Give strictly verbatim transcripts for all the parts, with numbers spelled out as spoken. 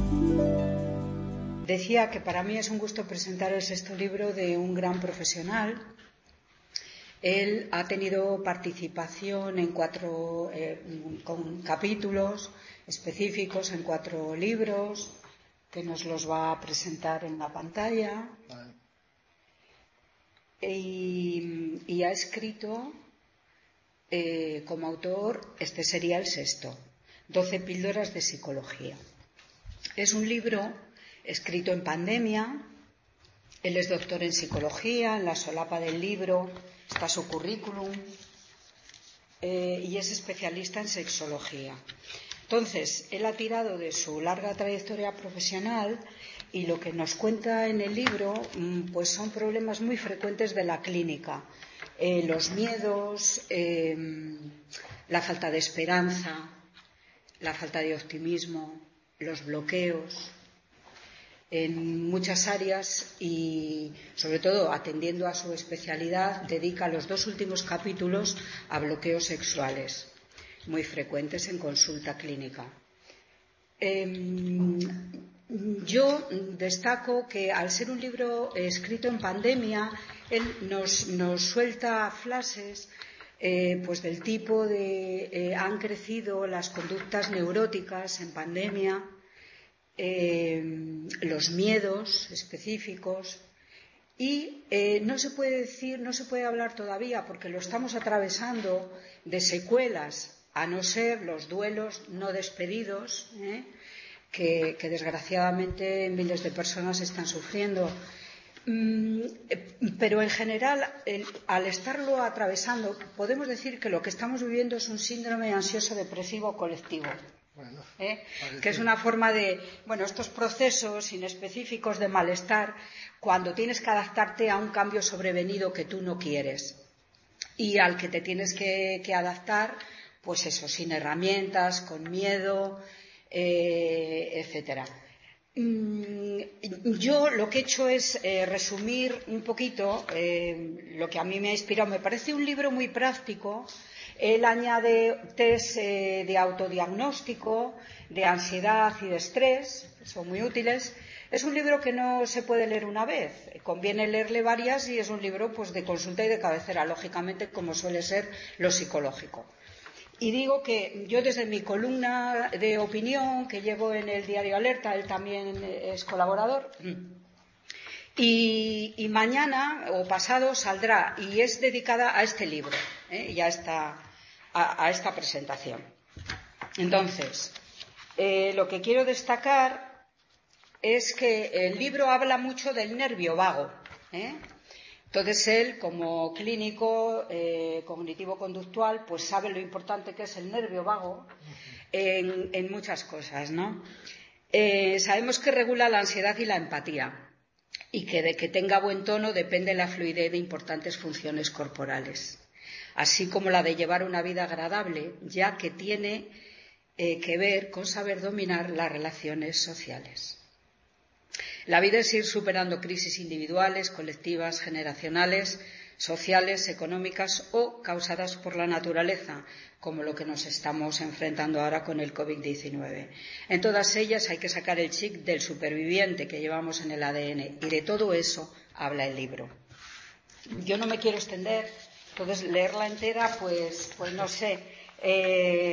Decía que para mí es un gusto presentar el sexto libro de un gran profesional. Él ha tenido participación en cuatro eh, con capítulos específicos en cuatro libros que nos los va a presentar en la pantalla. Vale. Y, y ha escrito eh, como autor, este sería el sexto, doce píldoras de psicología. Es un libro escrito en pandemia. Él es doctor en psicología. En la solapa del libro está su currículum eh, y es especialista en sexología. Entonces, él ha tirado de su larga trayectoria profesional y lo que nos cuenta en el libro pues son problemas muy frecuentes de la clínica. Eh, los miedos, eh, la falta de esperanza, la falta de optimismo, los bloqueos en muchas áreas y, sobre todo, atendiendo a su especialidad, dedica los dos últimos capítulos a bloqueos sexuales, muy frecuentes en consulta clínica. Eh, yo destaco que, al ser un libro escrito en pandemia, él nos, nos suelta flashes eh, pues del tipo de eh, han crecido las conductas neuróticas en pandemia, Eh, los miedos específicos y eh, no se puede decir, no se puede hablar todavía porque lo estamos atravesando de secuelas, a no ser los duelos no despedidos ¿eh? que, que desgraciadamente miles de personas están sufriendo. Mm, pero en general, el, al estarlo atravesando, podemos decir que lo que estamos viviendo es un síndrome ansioso depresivo colectivo. Bueno, ¿Eh? que es una forma de, bueno, estos procesos inespecíficos de malestar cuando tienes que adaptarte a un cambio sobrevenido que tú no quieres y al que te tienes que, que adaptar, pues eso, sin herramientas, con miedo, eh, etcétera. Yo lo que he hecho es eh, resumir un poquito eh, lo que a mí me ha inspirado. Me parece un libro muy práctico. Él añade test eh, de autodiagnóstico, de ansiedad y de estrés, son muy útiles. Es un libro que no se puede leer una vez, conviene leerle varias y es un libro pues, de consulta y de cabecera, lógicamente, como suele ser lo psicológico. Y digo que yo desde mi columna de opinión que llevo en el diario Alerta, él también es colaborador, y, y mañana o pasado saldrá y es dedicada a este libro ¿eh? y a esta, a, a esta presentación. Entonces, eh, lo que quiero destacar es que el libro habla mucho del nervio vago. ¿eh? Entonces él, como clínico eh, cognitivo-conductual, pues sabe lo importante que es el nervio vago en, en muchas cosas, ¿no? Eh, sabemos que regula la ansiedad y la empatía y que de que tenga buen tono depende la fluidez de importantes funciones corporales, así como la de llevar una vida agradable, ya que tiene eh, que ver con saber dominar las relaciones sociales. La vida es ir superando crisis individuales, colectivas, generacionales, sociales, económicas o causadas por la naturaleza, como lo que nos estamos enfrentando ahora con el COVID diecinueve. En todas ellas hay que sacar el chip del superviviente que llevamos en el A D N y de todo eso habla el libro. Yo no me quiero extender, entonces leerla entera, pues, pues no sé. Eh,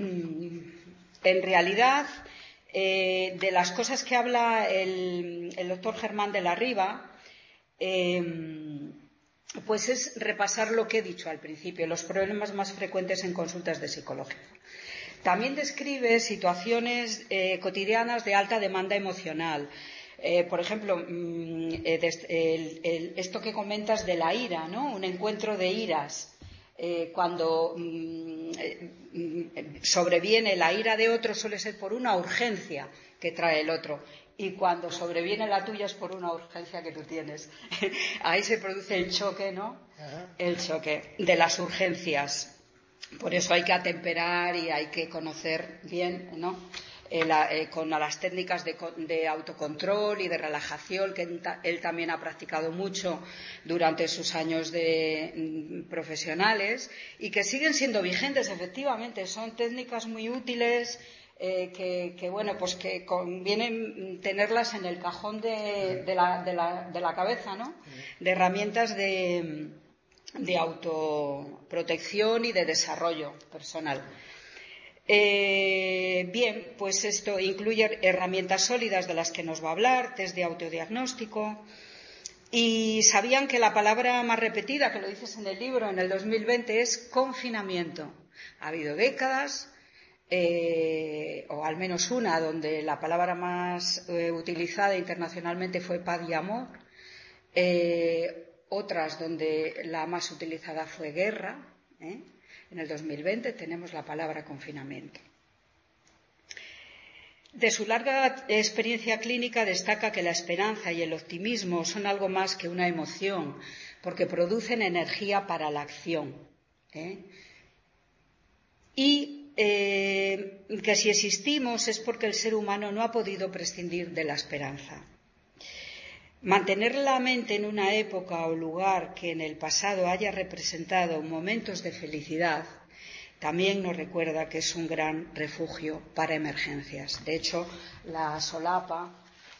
en realidad, eh, de las cosas que habla el, el doctor Germán de la Riva, eh, pues es repasar lo que he dicho al principio, los problemas más frecuentes en consultas de psicología. También describe situaciones eh, cotidianas de alta demanda emocional. Eh, por ejemplo, mmm, el, el, esto que comentas de la ira, ¿no? Un encuentro de iras. Eh, cuando mmm, eh, sobreviene la ira de otro suele ser por una urgencia que trae el otro. Y cuando sobreviene la tuya es por una urgencia que tú tienes. Ahí se produce el choque, ¿no? El choque de las urgencias. Por eso hay que atemperar y hay que conocer bien, ¿no? Eh, la, eh, con las técnicas de, de autocontrol y de relajación que él, él también ha practicado mucho durante sus años de, mm, profesionales y que siguen siendo vigentes, efectivamente. Son técnicas muy útiles. eh, que, que, bueno, pues que conviene tenerlas en el cajón de, de, la, de, la, de la cabeza, ¿no? De herramientas de, de autoprotección y de desarrollo personal. Eh, bien, pues esto incluye herramientas sólidas de las que nos va a hablar, test de autodiagnóstico. Y sabían que la palabra más repetida, que lo dices en el libro, en el dos mil veinte, es confinamiento. Ha habido décadas, eh, o al menos una, donde la palabra más eh, utilizada internacionalmente fue paz y amor. Eh, otras donde la más utilizada fue guerra. ¿eh? En el dos mil veinte tenemos la palabra confinamiento. De su larga experiencia clínica destaca que la esperanza y el optimismo son algo más que una emoción, porque producen energía para la acción. ¿eh? Y eh, que si existimos es porque el ser humano no ha podido prescindir de la esperanza. Mantener la mente en una época o lugar que en el pasado haya representado momentos de felicidad también nos recuerda que es un gran refugio para emergencias. De hecho, la solapa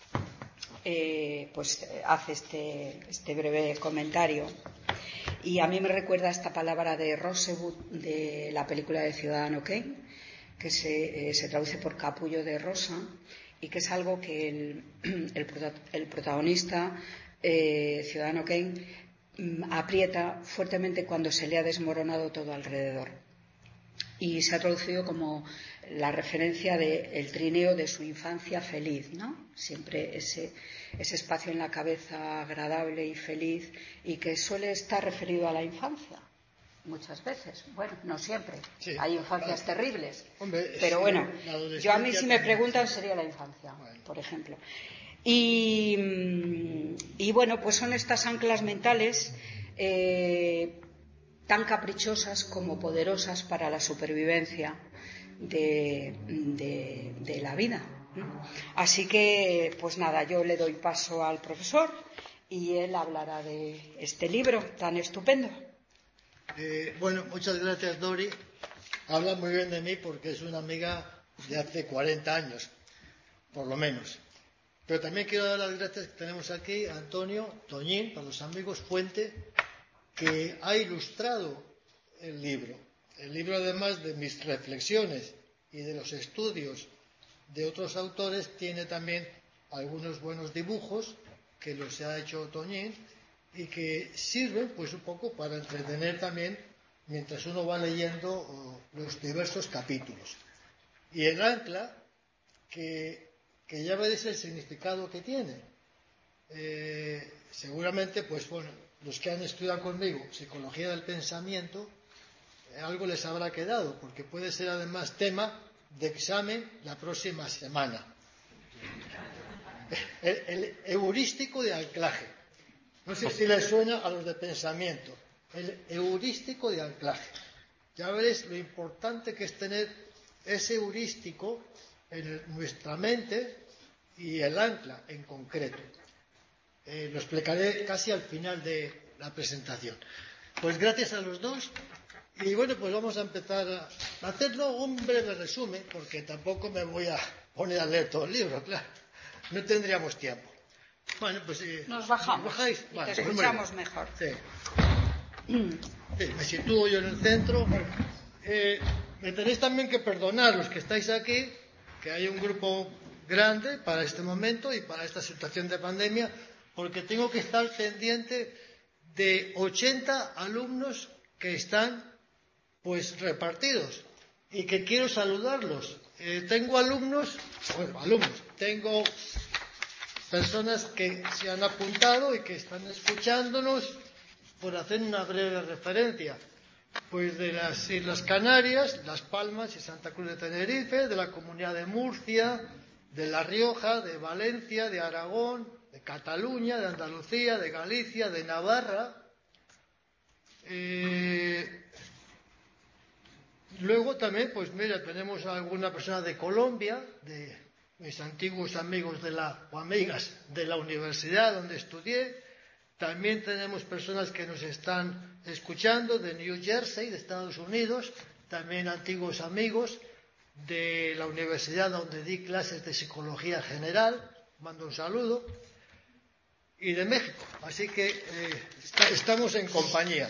eh, pues, hace este, este breve comentario. Y a mí me recuerda esta palabra de Rosewood de la película de Ciudadano Kane, que se, eh, se traduce por capullo de rosa, y que es algo que el, el, el protagonista, eh, Ciudadano Kane, aprieta fuertemente cuando se le ha desmoronado todo alrededor. Y se ha traducido como la referencia del trineo de su infancia feliz, ¿no? Siempre ese, ese espacio en la cabeza agradable y feliz, y que suele estar referido a la infancia, muchas veces. Bueno, no siempre. Sí, hay infancias claro. terribles. Hombre, pero sí, bueno, yo a mí si me preguntan sería la infancia, bueno. por ejemplo. Y, y bueno, pues son estas anclas mentales eh, tan caprichosas como poderosas para la supervivencia de, de, de la vida. Así que, pues nada, yo le doy paso al profesor y él hablará de este libro tan estupendo. Eh, bueno, muchas gracias, Dori. Habla muy bien de mí porque es una amiga de hace cuarenta años, por lo menos. Pero también quiero dar las gracias que tenemos aquí a Antonio Toñín, para los amigos Fuente, que ha ilustrado el libro. El libro, además de mis reflexiones y de los estudios de otros autores, tiene también algunos buenos dibujos que los ha hecho Toñín y que sirven pues un poco para entretener también mientras uno va leyendo oh, los diversos capítulos. Y el ancla, que, que ya veréis el significado que tiene. Eh, seguramente, pues bueno, los que han estudiado conmigo psicología del pensamiento, eh, algo les habrá quedado, porque puede ser además tema de examen la próxima semana. El, el heurístico de anclaje. No sé si les suena a los de pensamiento. El heurístico de anclaje. Ya veréis lo importante que es tener ese heurístico en nuestra mente y el ancla en concreto. Eh, lo explicaré casi al final de la presentación. Pues gracias a los dos. Y bueno, pues vamos a empezar a hacerlo un breve resumen, porque tampoco me voy a poner a leer todo el libro, claro. No tendríamos tiempo. Bueno, pues eh, nos bajamos. ¿nos bajáis? Y vale, te escuchamos pues mejor. Sí. Sí, me sitúo yo en el centro. Eh, me tenéis también que perdonar los que estáis aquí, que hay un grupo grande para este momento y para esta situación de pandemia, porque tengo que estar pendiente de ochenta alumnos que están pues repartidos y que quiero saludarlos. Eh, tengo alumnos, bueno, alumnos, tengo personas que se han apuntado y que están escuchándonos, por hacer una breve referencia, pues de las Islas Canarias, Las Palmas y Santa Cruz de Tenerife, de la Comunidad de Murcia, de La Rioja, de Valencia, de Aragón, de Cataluña, de Andalucía, de Galicia, de Navarra. Eh, luego también, pues mira, tenemos a alguna persona de Colombia, de mis antiguos amigos de la, o amigas de la universidad donde estudié. También tenemos personas que nos están escuchando de New Jersey, de Estados Unidos, también antiguos amigos. de la universidad donde di clases de psicología general, mando un saludo, y de México, así que eh, está, estamos en compañía.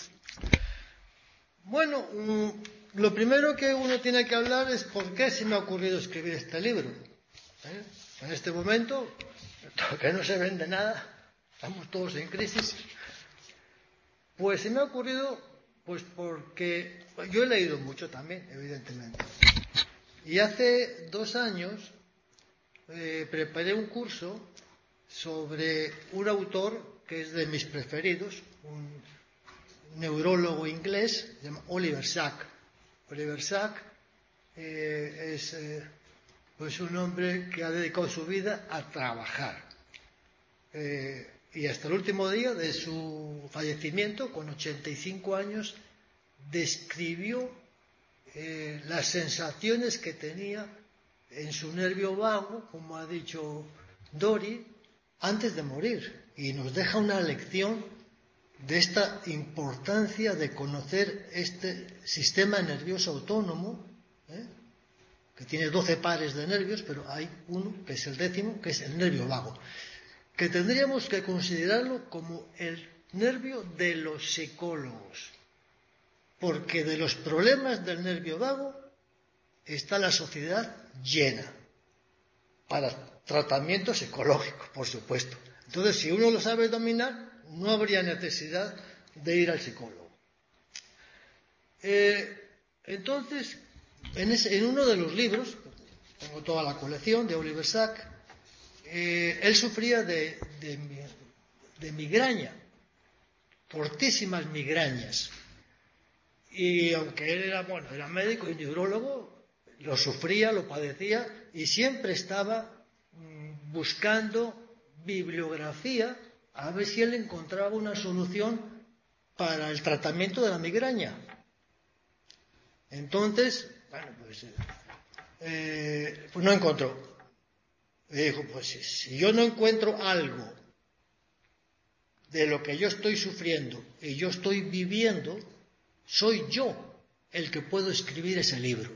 Bueno, um, lo primero que uno tiene que hablar es por qué se me ha ocurrido escribir este libro. ¿Eh? En este momento, que no se vende nada, estamos todos en crisis, pues se me ha ocurrido pues porque yo he leído mucho también, evidentemente. Y hace dos años eh, preparé un curso sobre un autor que es de mis preferidos, un neurólogo inglés, se llama Oliver Sacks. Oliver Sacks eh, es eh, pues un hombre que ha dedicado su vida a trabajar. Eh, y hasta el último día de su fallecimiento, con ochenta y cinco años, describió eh, las sensaciones que tenía en su nervio vago, como ha dicho Dori, antes de morir. Y nos deja una lección de esta importancia de conocer este sistema nervioso autónomo, ¿eh? que tiene doce pares de nervios, pero hay uno, que es el décimo, que es el nervio vago, que tendríamos que considerarlo como el nervio de los psicólogos, porque de los problemas del nervio vago está la sociedad llena, para tratamiento psicológico, por supuesto. Entonces, si uno lo sabe dominar, no habría necesidad de ir al psicólogo. Eh, entonces, en, ese, en uno de los libros, tengo toda la colección de Oliver Sacks, eh, él sufría de, de, de migraña, fortísimas migrañas. Y aunque él era, bueno, era médico y neurólogo, lo sufría, lo padecía, y siempre estaba mmm, buscando bibliografía a ver si él encontraba una solución para el tratamiento de la migraña. Entonces, bueno, pues, eh, pues no encontró. Y dijo, pues si yo no encuentro algo de lo que yo estoy sufriendo y yo estoy viviendo, soy yo el que puedo escribir ese libro.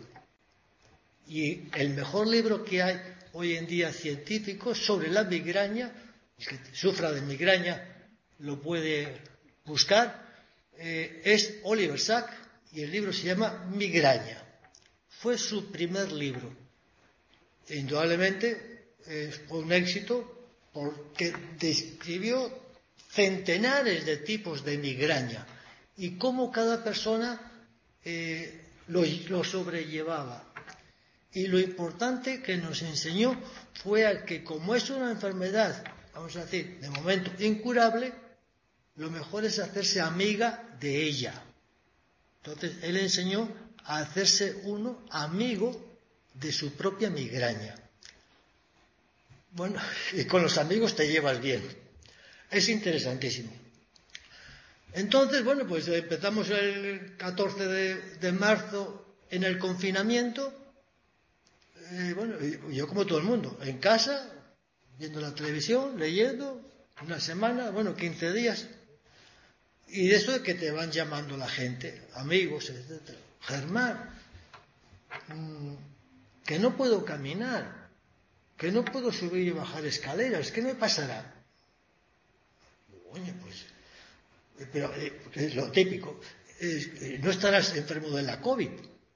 Y el mejor libro que hay hoy en día científico sobre la migraña, el que sufra de migraña lo puede buscar, eh, es Oliver Sacks, y el libro se llama Migraña. Fue su primer libro. E indudablemente eh, fue un éxito porque describió centenares de tipos de migraña y cómo cada persona eh, lo, lo sobrellevaba. Y lo importante que nos enseñó fue a que, como es una enfermedad, vamos a decir, de momento incurable, lo mejor es hacerse amiga de ella. Entonces, él enseñó a hacerse uno amigo de su propia migraña. Bueno, y con los amigos te llevas bien. Es interesantísimo. Entonces, bueno, pues empezamos el catorce de, de marzo en el confinamiento. Eh, bueno, yo como todo el mundo, en casa, viendo la televisión, leyendo, una semana, bueno, quince días. Y de eso de que te van llamando la gente, amigos, etcétera. Germán, mmm, que no puedo caminar, que no puedo subir y bajar escaleras, ¿qué me pasará? Oye, pues, pero eh, lo típico, eh, no estarás enfermo de la COVID.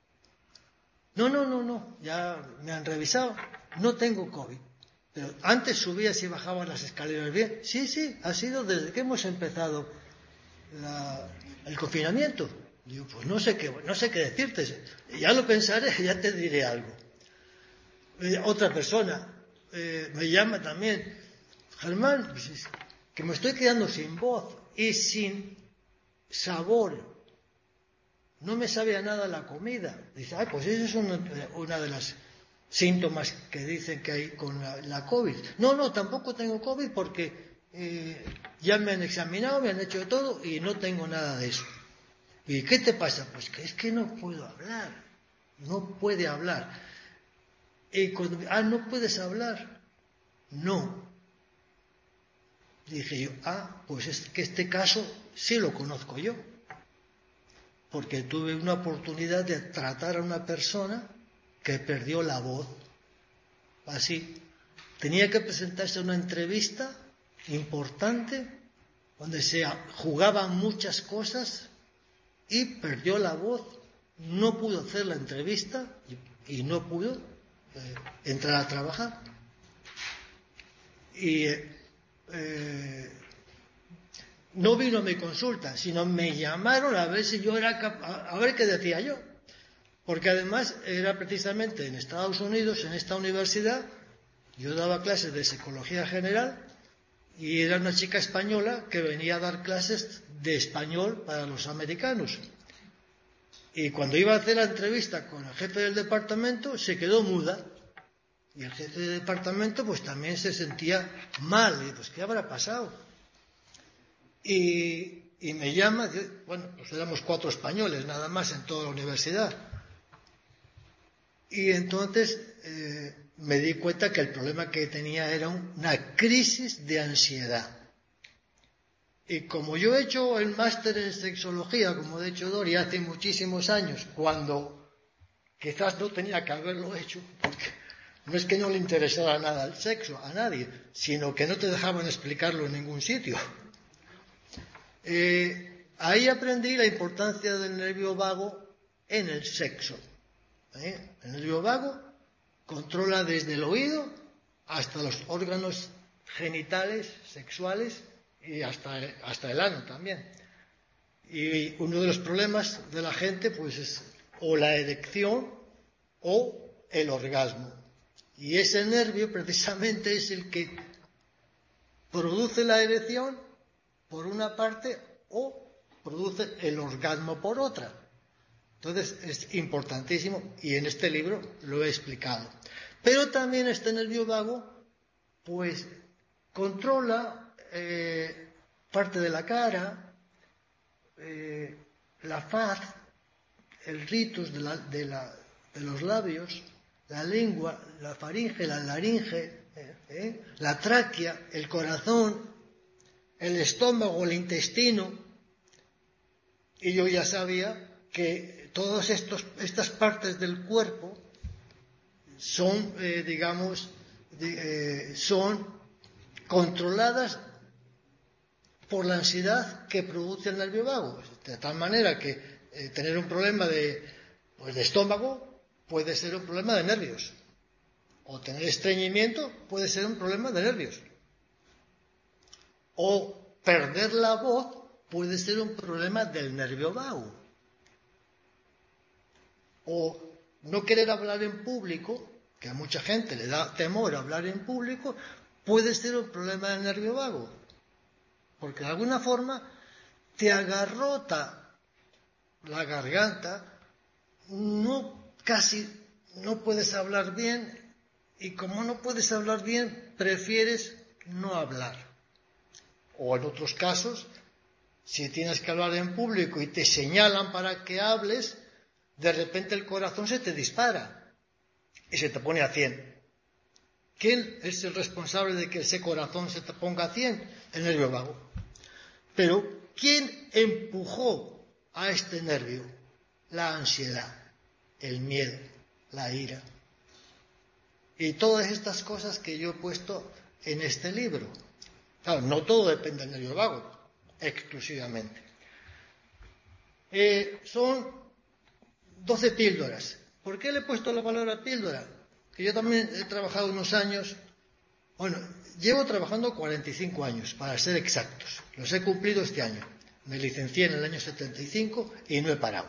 No, no, no, no, ya me han revisado, no tengo COVID. Pero antes subías y bajabas las escaleras bien. Sí, sí, ha sido desde que hemos empezado la, el confinamiento. Digo, pues no sé qué, no sé qué decirte. Ya lo pensaré, ya te diré algo. Eh, otra persona eh, me llama también, Germán, que me estoy quedando sin voz y sin sabor. No me sabe a nada la comida. Dice, ay, pues eso es una, una de las síntomas que dicen que hay con la, la COVID. No, no, tampoco tengo COVID porque eh, ya me han examinado, me han hecho de todo y no tengo nada de eso. ¿Y qué te pasa? Pues que es que no puedo hablar. No puede hablar. Y cuando, ah, ¿no puedes hablar? No. Dije yo, ah, pues es que este caso sí lo conozco yo. Porque tuve una oportunidad de tratar a una persona que perdió la voz. Así. Tenía que presentarse a una entrevista importante donde se jugaban muchas cosas y perdió la voz. No pudo hacer la entrevista y no pudo eh, entrar a trabajar. Y eh, no vino a mi consulta, sino me llamaron a ver si yo era capaz, a ver qué decía yo. Porque además era precisamente en Estados Unidos, en esta universidad, yo daba clases de psicología general y era una chica española que venía a dar clases de español para los americanos. Y cuando iba a hacer la entrevista con el jefe del departamento, se quedó muda. Y el jefe del departamento pues también se sentía mal. Y pues, ¿qué habrá pasado? Y, y me llama, bueno, pues éramos cuatro españoles nada más en toda la universidad. Y entonces eh, me di cuenta que el problema que tenía era una crisis de ansiedad. Y como yo he hecho el máster en sexología, como ha hecho Dori, hace muchísimos años, cuando quizás no tenía que haberlo hecho, porque no es que no le interesara nada el sexo a nadie, sino que no te dejaban explicarlo en ningún sitio. Eh, ahí aprendí la importancia del nervio vago en el sexo. ¿Eh? El nervio vago controla desde el oído hasta los órganos genitales, sexuales y hasta, hasta el ano también. Y uno de los problemas de la gente pues es o la erección o el orgasmo. Y ese nervio precisamente es el que produce la erección por una parte o produce el orgasmo por otra. Entonces es importantísimo y en este libro lo he explicado. Pero también este nervio vago pues controla eh, parte de la cara, eh, la faz, el ritus de, la, de, la, de los labios, la lengua, la faringe, la laringe, eh, eh, la tráquea, el corazón, el estómago, el intestino. Y yo ya sabía que todas estos, estas partes del cuerpo son, eh, digamos, eh, son controladas por la ansiedad que produce el nervio vago. De tal manera que eh, tener un problema de, pues, de estómago puede ser un problema de nervios. O tener estreñimiento puede ser un problema de nervios. O perder la voz puede ser un problema del nervio vago. O no querer hablar en público, que a mucha gente le da temor hablar en público, puede ser un problema del nervio vago. Porque de alguna forma te agarrota la garganta, no casi no puedes hablar bien, y como no puedes hablar bien, prefieres no hablar. O en otros casos, si tienes que hablar en público y te señalan para que hables, de repente el corazón se te dispara y se te pone a cien. ¿Quién es el responsable de que ese corazón se te ponga a cien? El nervio vago. Pero ¿quién empujó a este nervio? La ansiedad, el miedo, la ira. Y todas estas cosas que yo he puesto en este libro. Claro, no todo depende del nervio vago, exclusivamente. Eh, son doce píldoras. ¿Por qué le he puesto la palabra píldora? Que yo también he trabajado unos años, bueno, llevo trabajando cuarenta y cinco años, para ser exactos. Los he cumplido este año. Me licencié en el año setenta y cinco y no he parado.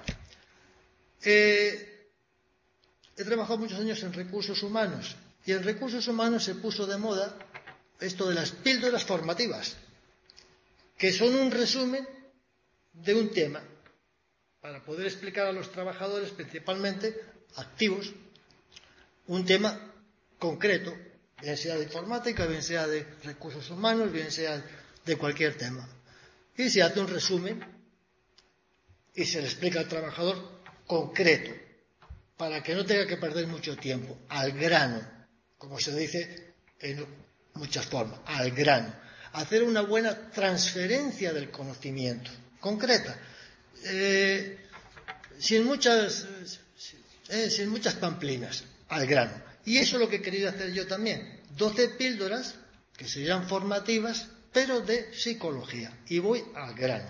Eh, he trabajado muchos años en recursos humanos y en recursos humanos se puso de moda esto de las píldoras formativas, que son un resumen de un tema, para poder explicar a los trabajadores, principalmente activos, un tema concreto, bien sea de informática, bien sea de recursos humanos, bien sea de cualquier tema. Y se hace un resumen y se le explica al trabajador concreto, para que no tenga que perder mucho tiempo, al grano, como se dice en muchas formas, al grano. Hacer una buena transferencia del conocimiento, concreta. Eh, sin muchas eh, sin muchas pamplinas, al grano. Y eso es lo que he querido hacer yo también. doce píldoras que serían formativas, pero de psicología. Y voy al grano.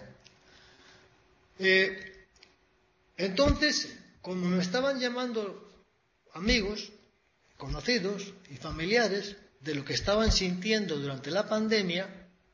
Eh, entonces, como me estaban llamando amigos, conocidos y familiares de lo que estaban sintiendo durante la pandemia,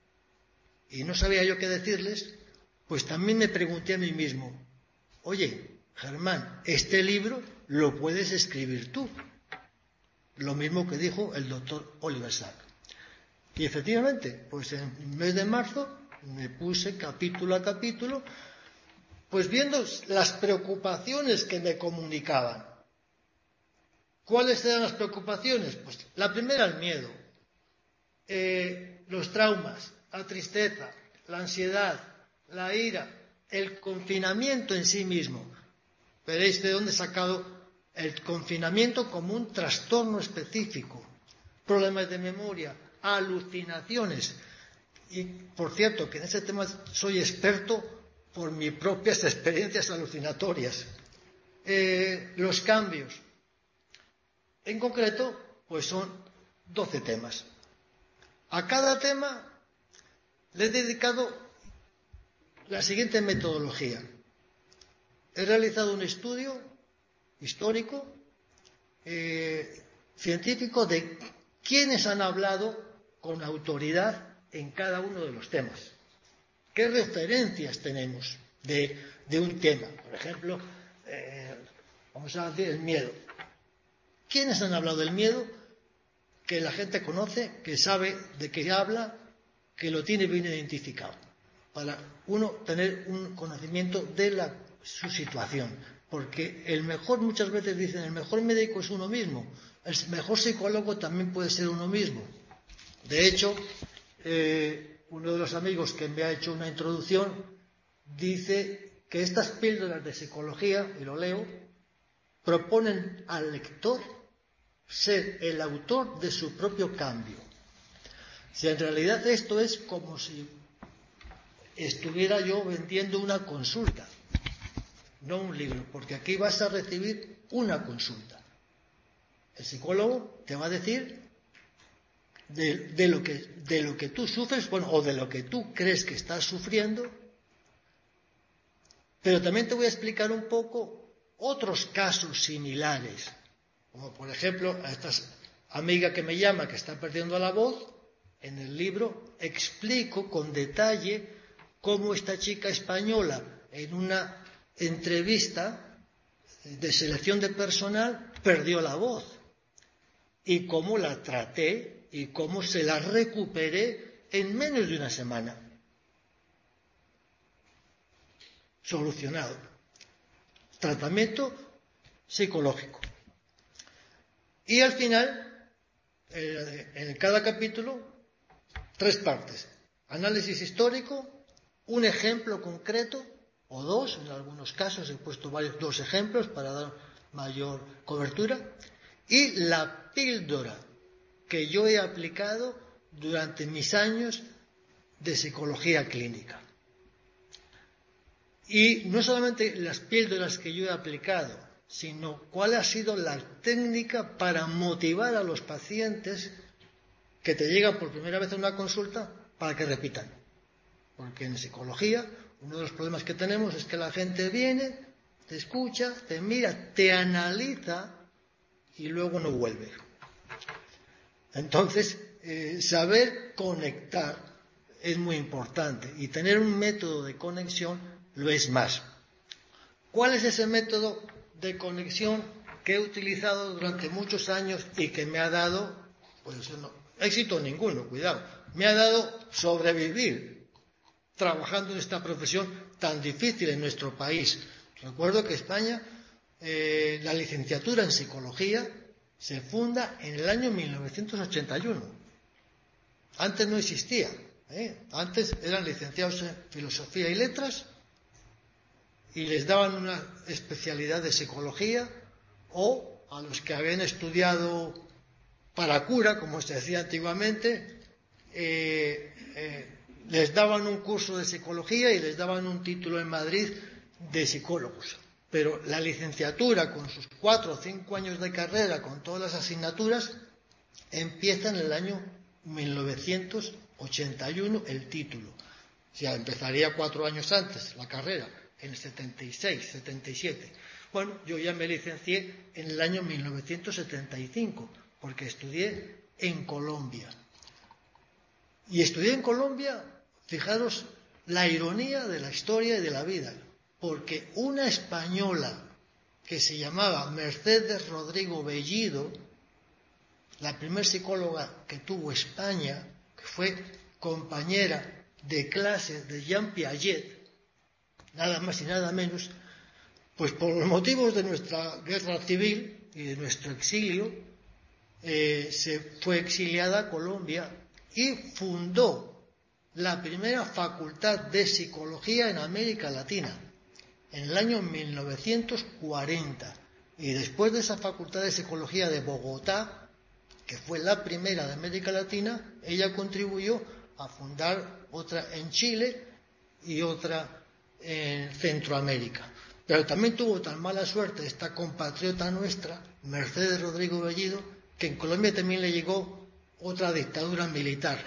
y no sabía yo qué decirles, pues también me pregunté a mí mismo, oye, Germán, este libro lo puedes escribir tú. Lo mismo que dijo el doctor Oliver Sacks. Y efectivamente, pues en el mes de marzo me puse capítulo a capítulo, pues viendo las preocupaciones que me comunicaban. ¿Cuáles eran las preocupaciones? Pues la primera, el miedo, eh, los traumas, la tristeza, la ansiedad, la ira, el confinamiento en sí mismo. Veréis de dónde he sacado el confinamiento como un trastorno específico, problemas de memoria, alucinaciones. Y, por cierto, que en ese tema soy experto por mis propias experiencias alucinatorias. Eh, los cambios. En concreto, pues son doce temas. A cada tema le he dedicado la siguiente metodología. He realizado un estudio histórico, eh, científico, de quiénes han hablado con autoridad en cada uno de los temas. ¿Qué referencias tenemos de, de un tema? Por ejemplo, eh, vamos a decir el miedo. ¿Quiénes han hablado del miedo? Que la gente conoce, que sabe de qué habla, que lo tiene bien identificado. Para uno tener un conocimiento de la, su situación. Porque el mejor, muchas veces dicen, el mejor médico es uno mismo. El mejor psicólogo también puede ser uno mismo. De hecho, eh, uno de los amigos que me ha hecho una introducción dice que estas píldoras de psicología, y lo leo, proponen al lector ser el autor de su propio cambio. Si en realidad esto es como si estuviera yo vendiendo una consulta, no un libro, porque aquí vas a recibir una consulta. El psicólogo te va a decir de, de, lo que, de lo que tú sufres, bueno, o de lo que tú crees que estás sufriendo, pero también te voy a explicar un poco otros casos similares, como por ejemplo a esta amiga que me llama que está perdiendo la voz. En el libro explico con detalle cómo esta chica española en una entrevista de selección de personal perdió la voz y cómo la traté y cómo se la recuperé en menos de una semana. Solucionado. Tratamiento psicológico. Y al final, en cada capítulo, tres partes. Análisis histórico, un ejemplo concreto, o dos, en algunos casos he puesto varios, dos ejemplos para dar mayor cobertura, y la píldora que yo he aplicado durante mis años de psicología clínica. Y no solamente las píldoras que yo he aplicado, sino cuál ha sido la técnica para motivar a los pacientes que te llegan por primera vez a una consulta para que repitan. Porque en psicología uno de los problemas que tenemos es que la gente viene, te escucha, te mira, te analiza y luego no vuelve. Entonces, eh, saber conectar es muy importante y tener un método de conexión lo es más. ¿Cuál es ese método de conexión que he utilizado durante muchos años y que me ha dado, pues no, éxito ninguno, cuidado, me ha dado sobrevivir trabajando en esta profesión tan difícil en nuestro país? Recuerdo que España, eh, la licenciatura en psicología se funda en el año mil novecientos ochenta y uno. Antes no existía, ¿eh? Antes eran licenciados en filosofía y letras y les daban una especialidad de psicología, o a los que habían estudiado para cura, como se decía antiguamente, eh, eh, les daban un curso de psicología y les daban un título en Madrid de psicólogos. pero la licenciatura, con sus cuatro o cinco años de carrera, con todas las asignaturas, empieza en el año mil novecientos ochenta y uno el título. O sea, empezaría cuatro años antes la carrera, en el setenta y seis, setenta y siete. Bueno, yo ya me licencié en el año mil novecientos setenta y cinco, porque estudié en Colombia. Y estudié en Colombia, fijaros, la ironía de la historia y de la vida, porque una española que se llamaba Mercedes Rodrigo Bellido, la primer psicóloga que tuvo España, que fue compañera de clase de Jean Piaget, nada más y nada menos, pues por los motivos de nuestra guerra civil y de nuestro exilio, eh, se fue exiliada a Colombia y fundó la primera facultad de psicología en América Latina, en el año mil novecientos cuarenta. Y después de esa facultad de psicología de Bogotá, que fue la primera de América Latina, ella contribuyó a fundar otra en Chile y otra en Centroamérica. Pero también tuvo tan mala suerte esta compatriota nuestra, Mercedes Rodrigo Bellido, que en Colombia también le llegó otra dictadura militar.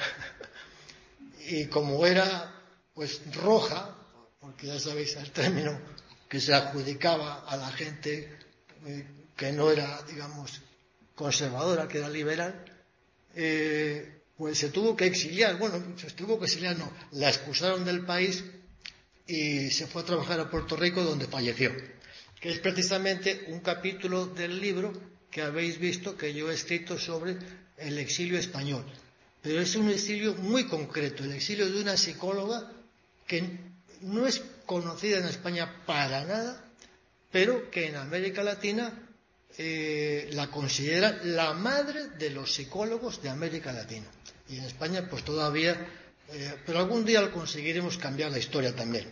Y como era pues roja, porque ya sabéis el término que se adjudicaba a la gente eh, que no era, digamos, conservadora, que era liberal, eh, pues se tuvo que exiliar. Bueno, se tuvo que exiliar, no, la expulsaron del país y se fue a trabajar a Puerto Rico, donde falleció, que es precisamente un capítulo del libro que habéis visto que yo he escrito sobre el exilio español. Pero es un exilio muy concreto, el exilio de una psicóloga que no es conocida en España para nada, pero que en América Latina eh, la considera la madre de los psicólogos de América Latina. Y en España pues todavía, eh, pero algún día lo conseguiremos cambiar la historia también.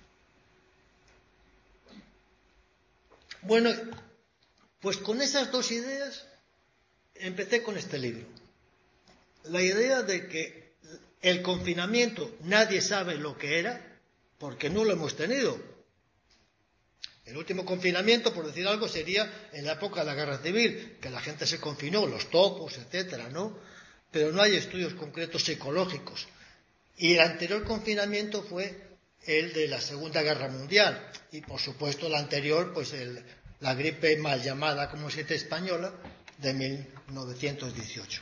Bueno, pues con esas dos ideas empecé con este libro. La idea de que el confinamiento nadie sabe lo que era, porque no lo hemos tenido. El último confinamiento, por decir algo, sería en la época de la Guerra Civil, que la gente se confinó, los topos, etcétera, ¿no? Pero no hay estudios concretos psicológicos. Y el anterior confinamiento fue el de la Segunda Guerra Mundial. Y, por supuesto, el anterior, pues el, la gripe mal llamada como siete española, de mil novecientos dieciocho.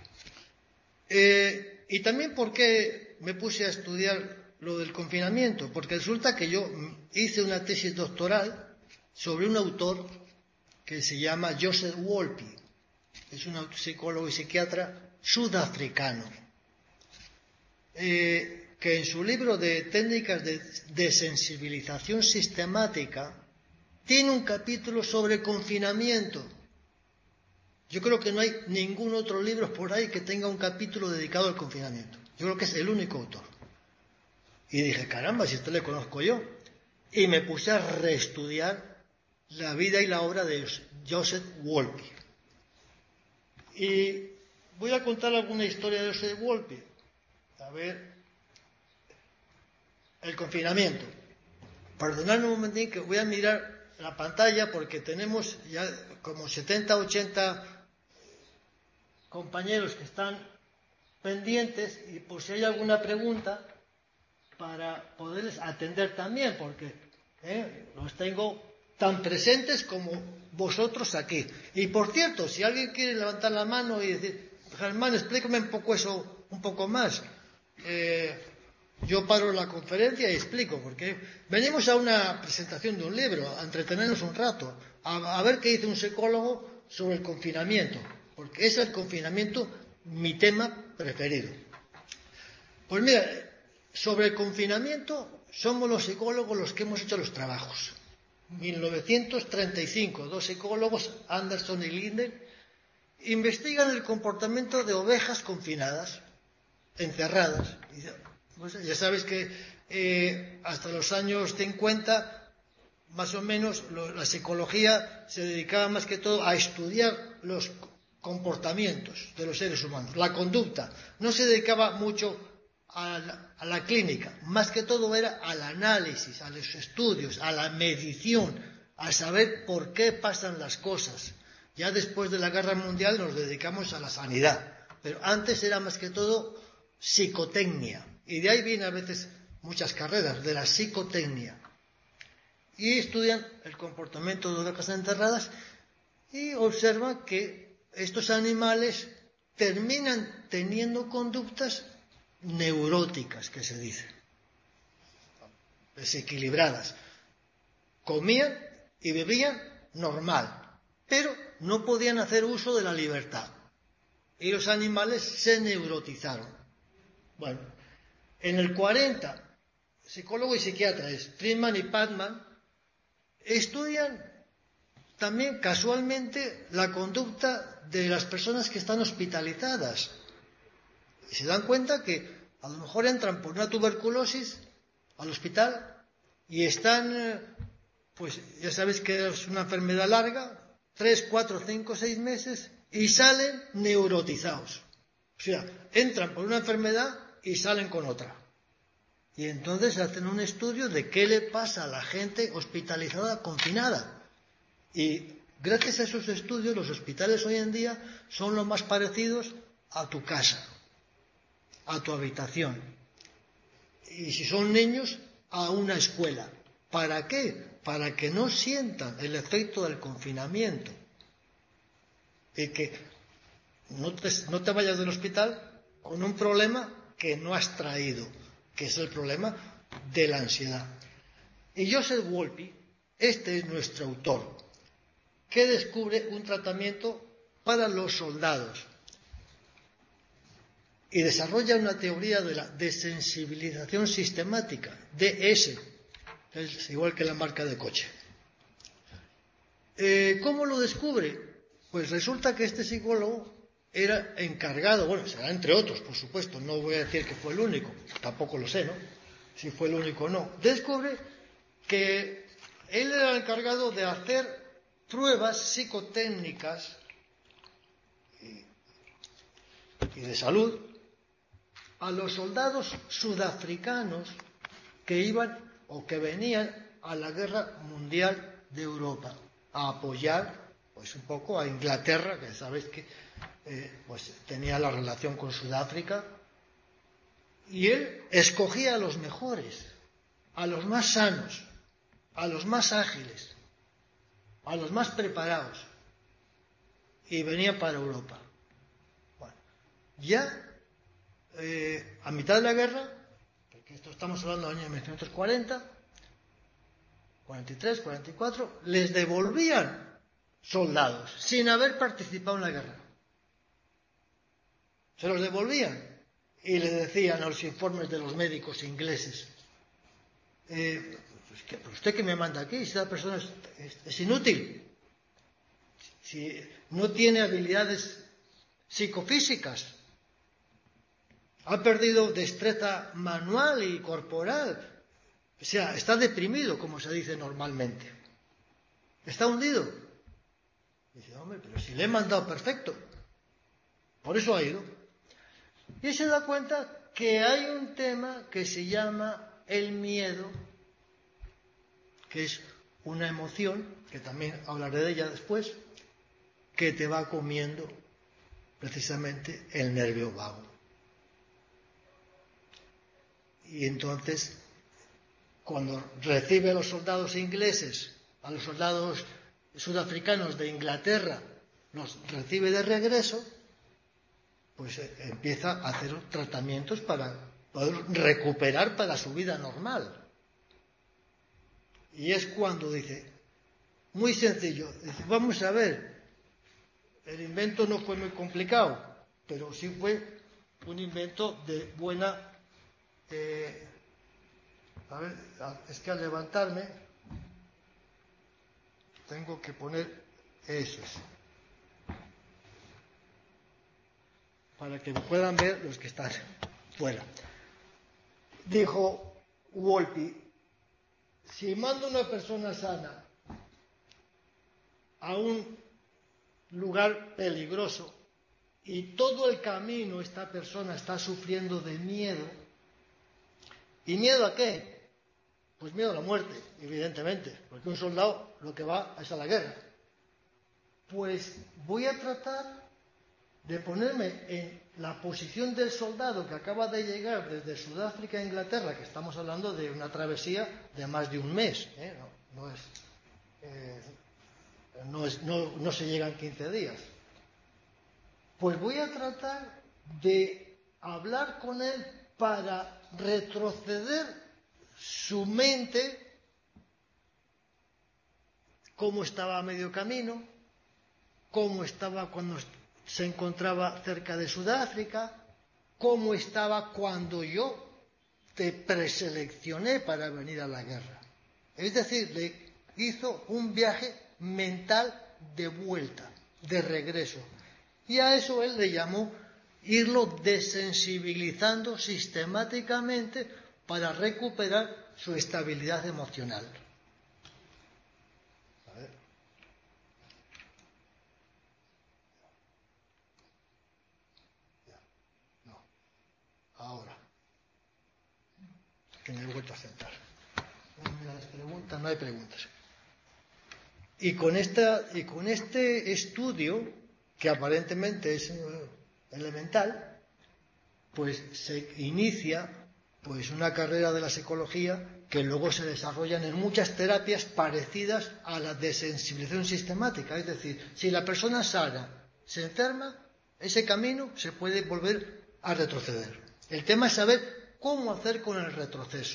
Eh, y también porque me puse a estudiar lo del confinamiento, porque resulta que yo hice una tesis doctoral sobre un autor que se llama Joseph Wolpe, es un psicólogo y psiquiatra sudafricano, eh, que en su libro de técnicas de desensibilización sistemática tiene un capítulo sobre confinamiento. Yo creo que no hay ningún otro libro por ahí que tenga un capítulo dedicado al confinamiento. Yo creo que es el único autor. Y dije, caramba, si esto le conozco yo. Y me puse a reestudiar la vida y la obra de Joseph Wolpe. Y voy a contar alguna historia de Joseph Wolpe. A ver, el confinamiento. Perdonadme un momentín que voy a mirar la pantalla porque tenemos ya como setenta, ochenta compañeros que están pendientes y por si hay alguna pregunta para poderles atender también, porque ¿eh? los tengo tan presentes como vosotros aquí. Y por cierto, si alguien quiere levantar la mano y decir, Germán, explícame un poco eso, un poco más, eh, yo paro la conferencia y explico, porque venimos a una presentación de un libro, a entretenernos un rato, a, a ver qué dice un psicólogo sobre el confinamiento, porque es el confinamiento mi tema preferido. Pues mira, sobre el confinamiento somos los psicólogos los que hemos hecho los trabajos. mil novecientos treinta y cinco, dos psicólogos, Anderson y Linden, investigan el comportamiento de ovejas confinadas, encerradas. Pues ya sabes que eh, hasta los años cincuenta, más o menos, lo, la psicología se dedicaba más que todo a estudiar los comportamientos de los seres humanos, la conducta. No se dedicaba mucho a la, a la clínica, más que todo era al análisis, a los estudios, a la medición, a saber por qué pasan las cosas. Ya después de la Guerra Mundial nos dedicamos a la sanidad, pero antes era más que todo psicotecnia, y de ahí vienen a veces muchas carreras, de la psicotecnia. Y estudian el comportamiento de vacas enterradas y observan que estos animales terminan teniendo conductas neuróticas, que se dice, desequilibradas. Comían y bebían normal, pero no podían hacer uso de la libertad. Y los animales se neurotizaron. Bueno, en el cuarenta, psicólogo y psiquiatra, Friedman y Patman, estudian también casualmente la conducta de las personas que están hospitalizadas. Y se dan cuenta que a lo mejor entran por una tuberculosis al hospital y están, pues ya sabes que es una enfermedad larga, tres, cuatro, cinco, seis meses, y salen neurotizados. O sea, entran por una enfermedad y salen con otra. Y entonces hacen un estudio de qué le pasa a la gente hospitalizada, confinada. Y gracias a esos estudios, los hospitales hoy en día son lo más parecidos a tu casa, a tu habitación. Y si son niños, a una escuela. ¿Para qué? Para que no sientan el efecto del confinamiento. Y que no te, no te vayas del hospital con un problema que no has traído, que es el problema de la ansiedad. Y Joseph Wolpe, este es nuestro autor, que descubre un tratamiento para los soldados y desarrolla una teoría de la desensibilización sistemática, D S, es igual que la marca de coche. Eh, ¿Cómo lo descubre? Pues resulta que este psicólogo era encargado, bueno, será entre otros, por supuesto, no voy a decir que fue el único, tampoco lo sé, ¿no? Si fue el único o no. Descubre que él era el encargado de hacer pruebas psicotécnicas y, y de salud a los soldados sudafricanos que iban o que venían a la Guerra Mundial de Europa a apoyar pues un poco a Inglaterra, que sabéis que eh, pues tenía la relación con Sudáfrica, y él escogía a los mejores, a los más sanos, a los más ágiles, a los más preparados, y venía para Europa. Bueno, ya eh, a mitad de la guerra, porque esto estamos hablando del año mil novecientos cuarenta, cuarenta y tres, cuarenta y cuatro, les devolvían soldados sin haber participado en la guerra. Se los devolvían y le decían a los informes de los médicos ingleses, eh, pues que, pues usted que me manda aquí, si esa persona es, es, es inútil, si no tiene habilidades psicofísicas, ha perdido destreza manual y corporal, o sea, está deprimido, como se dice normalmente, está hundido. Dice, hombre, pero si le he mandado perfecto, por eso ha ido. Y se da cuenta que hay un tema que se llama el miedo, que es una emoción, que también hablaré de ella después, que te va comiendo precisamente el nervio vago. Y entonces, cuando recibe a los soldados ingleses, a los soldados sudafricanos de Inglaterra, los recibe de regreso, pues eh, empieza a hacer tratamientos para poder recuperar para su vida normal. Y es cuando dice, muy sencillo, dice, vamos a ver, el invento no fue muy complicado, pero sí fue un invento de buena... Eh, a ver, es que al levantarme tengo que poner esos para que puedan ver los que están fuera. Dijo Wolpe, si mando a una persona sana a un lugar peligroso y todo el camino esta persona está sufriendo de miedo, ¿y miedo a qué? Pues miedo a la muerte, evidentemente, porque un soldado lo que va es a la guerra. Pues voy a tratar de ponerme en la posición del soldado que acaba de llegar desde Sudáfrica a Inglaterra, que estamos hablando de una travesía de más de un mes, ¿eh? no, no, es, eh, no, es, no, no se llegan quince días. Pues voy a tratar de hablar con él para retroceder su mente, cómo estaba a medio camino, cómo estaba cuando se encontraba cerca de Sudáfrica, cómo estaba cuando yo te preseleccioné para venir a la guerra. Es decir, le hizo un viaje mental de vuelta, de regreso. Y a eso él le llamó irlo desensibilizando sistemáticamente para recuperar su estabilidad emocional. A ver. Ya. No. Ahora. Que me he vuelto a sentar. No, las preguntas, no hay preguntas. Y con, esta, y con este estudio, que aparentemente es elemental, pues se inicia pues una carrera de la psicología que luego se desarrollan en muchas terapias parecidas a la desensibilización sistemática. Es decir, si la persona sana se enferma, ese camino se puede volver a retroceder. El tema es saber cómo hacer con el retroceso.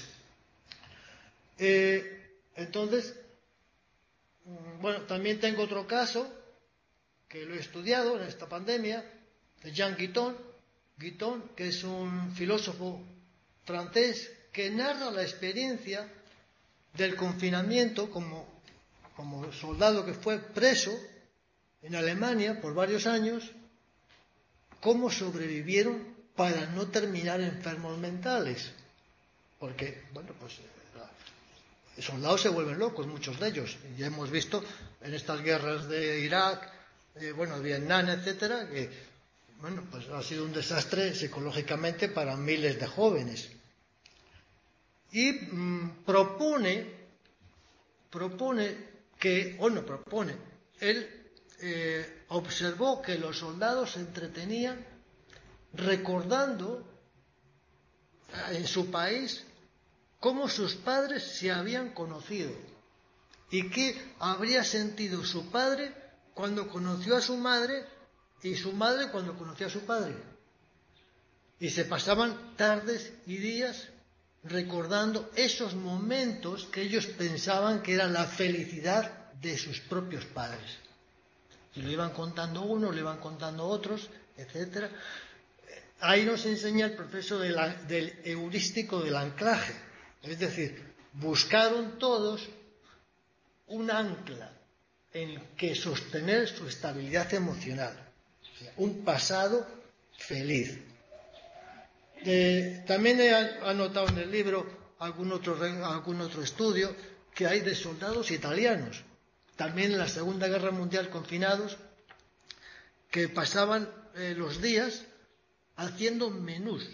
Eh, entonces, bueno, también tengo otro caso que lo he estudiado en esta pandemia, de Jean Guitton, Guitton, que es un filósofo francés que narra la experiencia del confinamiento como, como soldado que fue preso en Alemania por varios años, cómo sobrevivieron para no terminar enfermos mentales. Porque, bueno, pues los soldados se vuelven locos, muchos de ellos. Ya hemos visto en estas guerras de Irak, eh, bueno, Vietnam, etcétera, que, bueno, pues ha sido un desastre psicológicamente para miles de jóvenes. Y mmm, propone, propone que, o no propone, él eh, observó que los soldados se entretenían recordando en su país cómo sus padres se habían conocido y qué habría sentido su padre cuando conoció a su madre y su madre cuando conoció a su padre. Y se pasaban tardes y días recordando esos momentos que ellos pensaban que era la felicidad de sus propios padres. Y lo iban contando unos, lo iban contando otros, etcétera. Ahí nos enseña el proceso de la, del heurístico del anclaje. Es decir, buscaron todos un ancla en que sostener su estabilidad emocional. O sea, un pasado feliz. Eh, también he anotado en el libro algún otro, algún otro estudio que hay de soldados italianos, también en la Segunda Guerra Mundial confinados, que pasaban eh, los días haciendo menús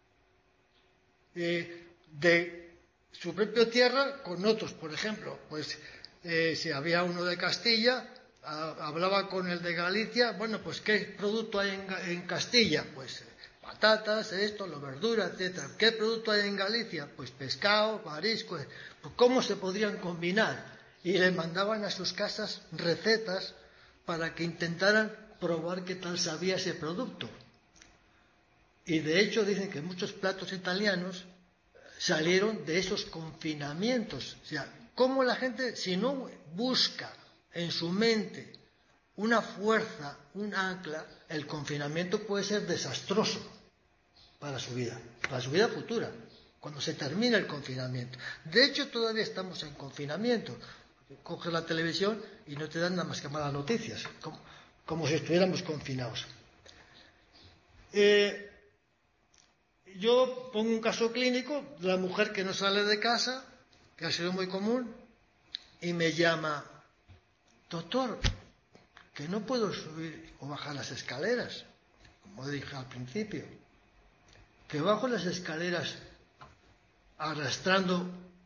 eh, de su propia tierra con otros. Por ejemplo, pues eh, si había uno de Castilla, a, hablaba con el de Galicia, bueno, pues ¿qué producto hay en, en Castilla? Pues patatas, esto, la verdura, etcétera. ¿Qué producto hay en Galicia? Pues pescado, marisco. Pues ¿cómo se podrían combinar? Y le mandaban a sus casas recetas para que intentaran probar qué tal sabía ese producto. Y de hecho dicen que muchos platos italianos salieron de esos confinamientos. O sea, cómo la gente, si no busca en su mente una fuerza, un ancla, el confinamiento puede ser desastroso para su vida, para su vida futura, cuando se termina el confinamiento. De hecho, todavía estamos en confinamiento. Coges la televisión y no te dan nada más que malas noticias, como, como si estuviéramos confinados. Eh, yo pongo un caso clínico de la mujer que no sale de casa, que ha sido muy común, y me llama: doctor, que no puedo subir o bajar las escaleras, como dije al principio, que bajo las escaleras arrastrando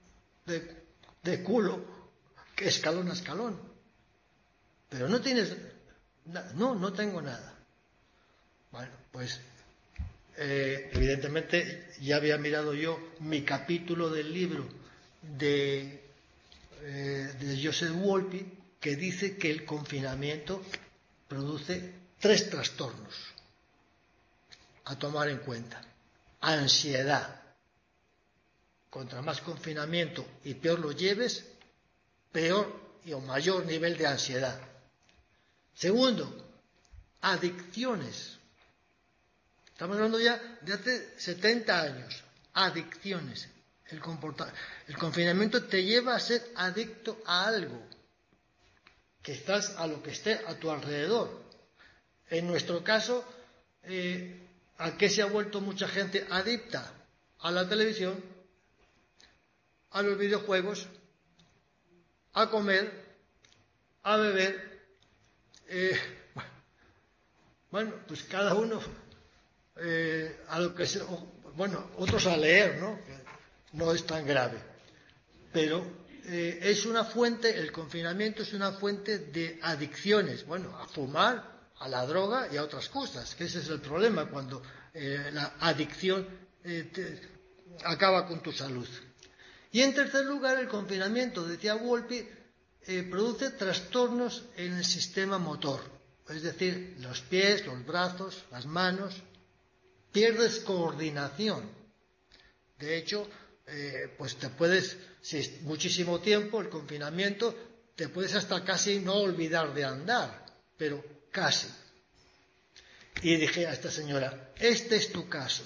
de, de culo que escalón a escalón. Pero no tienes nada. No, no tengo nada. Bueno, pues eh, evidentemente ya había mirado yo mi capítulo del libro de, eh, de Joseph Wolpe, que dice que el confinamiento produce tres trastornos a tomar en cuenta. Ansiedad. Contra más confinamiento y peor lo lleves, peor y o mayor nivel de ansiedad. Segundo, adicciones. Estamos hablando ya de hace setenta años. Adicciones. El, comporta- el confinamiento te lleva a ser adicto a algo, quizás a lo que esté a tu alrededor. En nuestro caso, eh, ¿a qué se ha vuelto mucha gente adicta? A la televisión, a los videojuegos, a comer, a beber. Eh, bueno, pues cada uno eh, a lo que se, bueno, otros a leer, ¿no? No es tan grave. Pero eh, es una fuente, el confinamiento es una fuente de adicciones. Bueno, a fumar, a la droga y a otras cosas. Que ese es el problema cuando eh, la adicción eh, te, acaba con tu salud. Y en tercer lugar, el confinamiento, decía Wolpe, eh, produce trastornos en el sistema motor. Es decir, los pies, los brazos, las manos. Pierdes coordinación. De hecho, eh, pues te puedes, si es muchísimo tiempo, el confinamiento, te puedes hasta casi no olvidar de andar, pero casi. Y dije a esta señora, este es tu caso.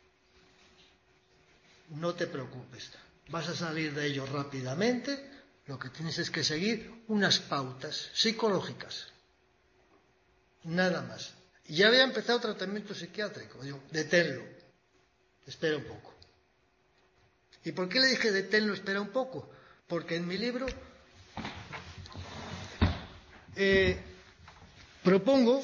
No te preocupes, vas a salir de ello rápidamente. Lo que tienes es que seguir unas pautas psicológicas. Nada más. Y ya había empezado tratamiento psiquiátrico. Digo, deténlo. Espera un poco. ¿Y por qué le dije deténlo, espera un poco? Porque en mi libro eh, propongo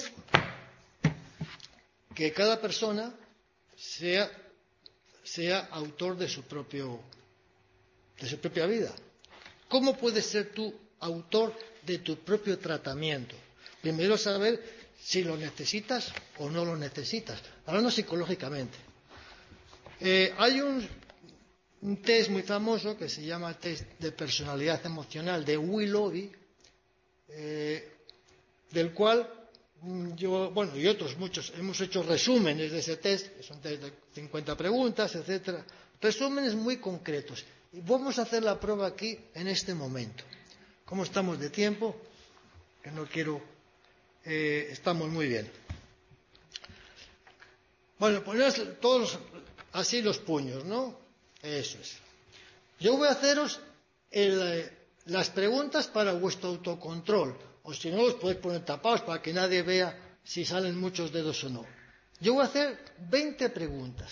que cada persona sea, sea autor de su propio, de su propia vida. ¿Cómo puedes ser tú autor de tu propio tratamiento? Primero saber si lo necesitas o no lo necesitas, hablando psicológicamente. Eh, hay un, un test muy famoso que se llama test de personalidad emocional de Willoughby, eh, del cual yo, bueno, y otros muchos, hemos hecho resúmenes de ese test, que son test de cincuenta preguntas, etcétera, resúmenes muy concretos. Y vamos a hacer la prueba aquí en este momento. ¿Cómo estamos de tiempo? Que no quiero... Eh, estamos muy bien. Bueno, poneros todos así los puños, ¿no? Eso es. Yo voy a haceros el, eh, las preguntas para vuestro autocontrol, o si no, los podéis poner tapados para que nadie vea si salen muchos dedos o no. Yo voy a hacer veinte preguntas.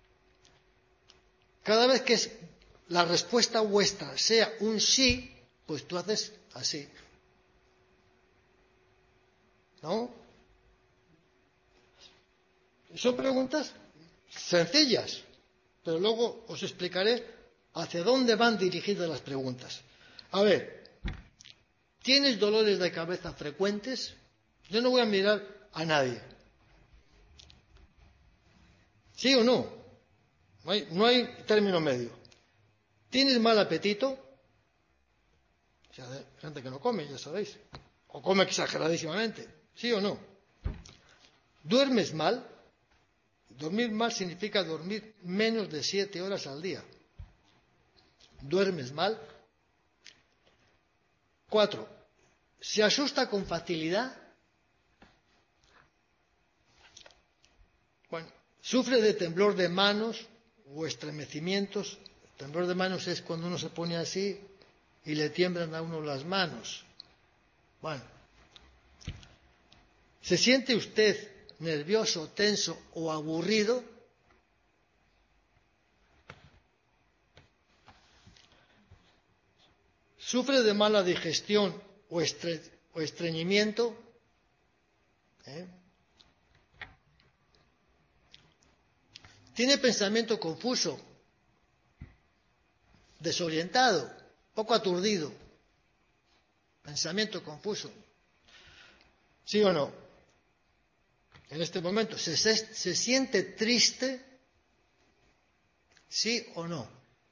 Cada vez que es, la respuesta vuestra sea un sí, pues tú haces así. ¿No? Son preguntas sencillas, pero luego os explicaré hacia dónde van dirigidas las preguntas. A ver, ¿tienes dolores de cabeza frecuentes? Yo no voy a mirar a nadie. ¿Sí o no? No hay, no hay término medio. ¿Tienes mal apetito? O sea, hay gente que no come, ya sabéis. O come exageradísimamente. ¿Sí o no? ¿Duermes mal? Dormir mal significa dormir menos de siete horas al día. ¿Duermes mal? Cuatro. ¿Se asusta con facilidad? Bueno, ¿sufre de temblor de manos o estremecimientos? El temblor de manos es cuando uno se pone así y le tiemblan a uno las manos. Bueno. ¿Se siente usted nervioso, tenso o aburrido? ¿Sufre de mala digestión o, estre o estreñimiento? ¿Eh? ¿Tiene pensamiento confuso? desorientado, poco aturdido, pensamiento confuso. ¿Sí o no? En este momento, ¿se, se, se siente triste? ¿Sí o no?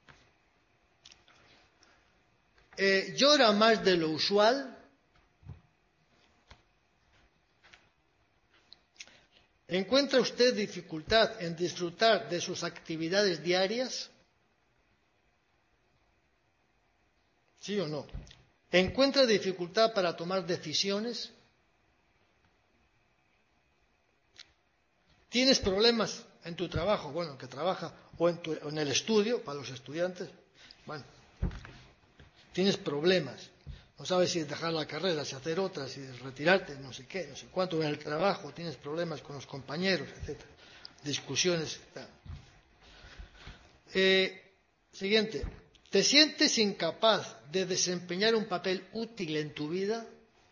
Eh, ¿Llora más de lo usual? ¿Encuentra usted dificultad en disfrutar de sus actividades diarias? ¿Sí o no? ¿Encuentra dificultad para tomar decisiones? ¿Tienes problemas en tu trabajo? Bueno, que trabaja, o en, tu, o en el estudio, para los estudiantes. Bueno, tienes problemas. No sabes si dejar la carrera, si hacer otra, si retirarte, no sé qué, no sé cuánto. En el trabajo tienes problemas con los compañeros, etcétera. Discusiones. Eh, siguiente. ¿Te sientes incapaz de desempeñar un papel útil en tu vida?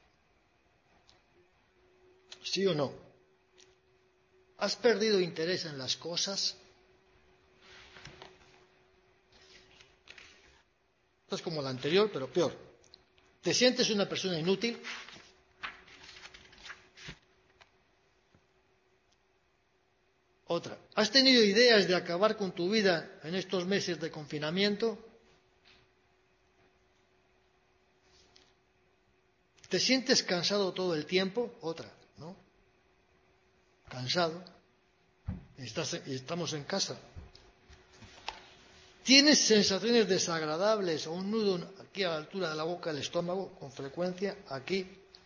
¿Sí o no? ¿Has perdido interés en las cosas? Esto es como la anterior, pero peor. ¿Te sientes una persona inútil? Otra. ¿Has tenido ideas de acabar con tu vida en estos meses de confinamiento? ¿Te sientes cansado todo el tiempo? Otra, ¿no? Cansado. Estás, estamos en casa. ¿Tienes sensaciones desagradables o un nudo aquí a la altura de la boca del estómago con frecuencia? Aquí.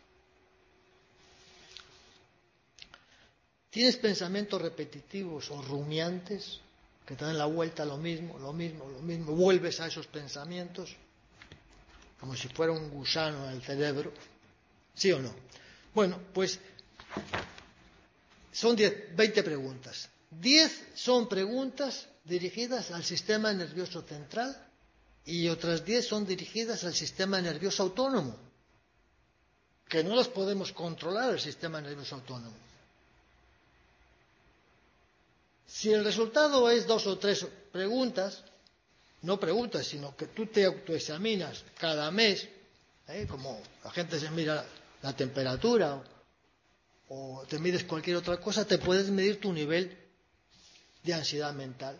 ¿Tienes pensamientos repetitivos o rumiantes que te dan la vuelta a lo mismo, lo mismo, lo mismo? Vuelves a esos pensamientos como si fuera un gusano en el cerebro. ¿Sí o no? Bueno, pues son diez, veinte preguntas. diez son preguntas dirigidas al sistema nervioso central y otras diez son dirigidas al sistema nervioso autónomo, que no las podemos controlar el sistema nervioso autónomo. Si el resultado es dos o tres preguntas, no preguntas, sino que tú te autoexaminas cada mes, ¿eh? Como la gente se mira la temperatura o, o te mides cualquier otra cosa, te puedes medir tu nivel de ansiedad mental.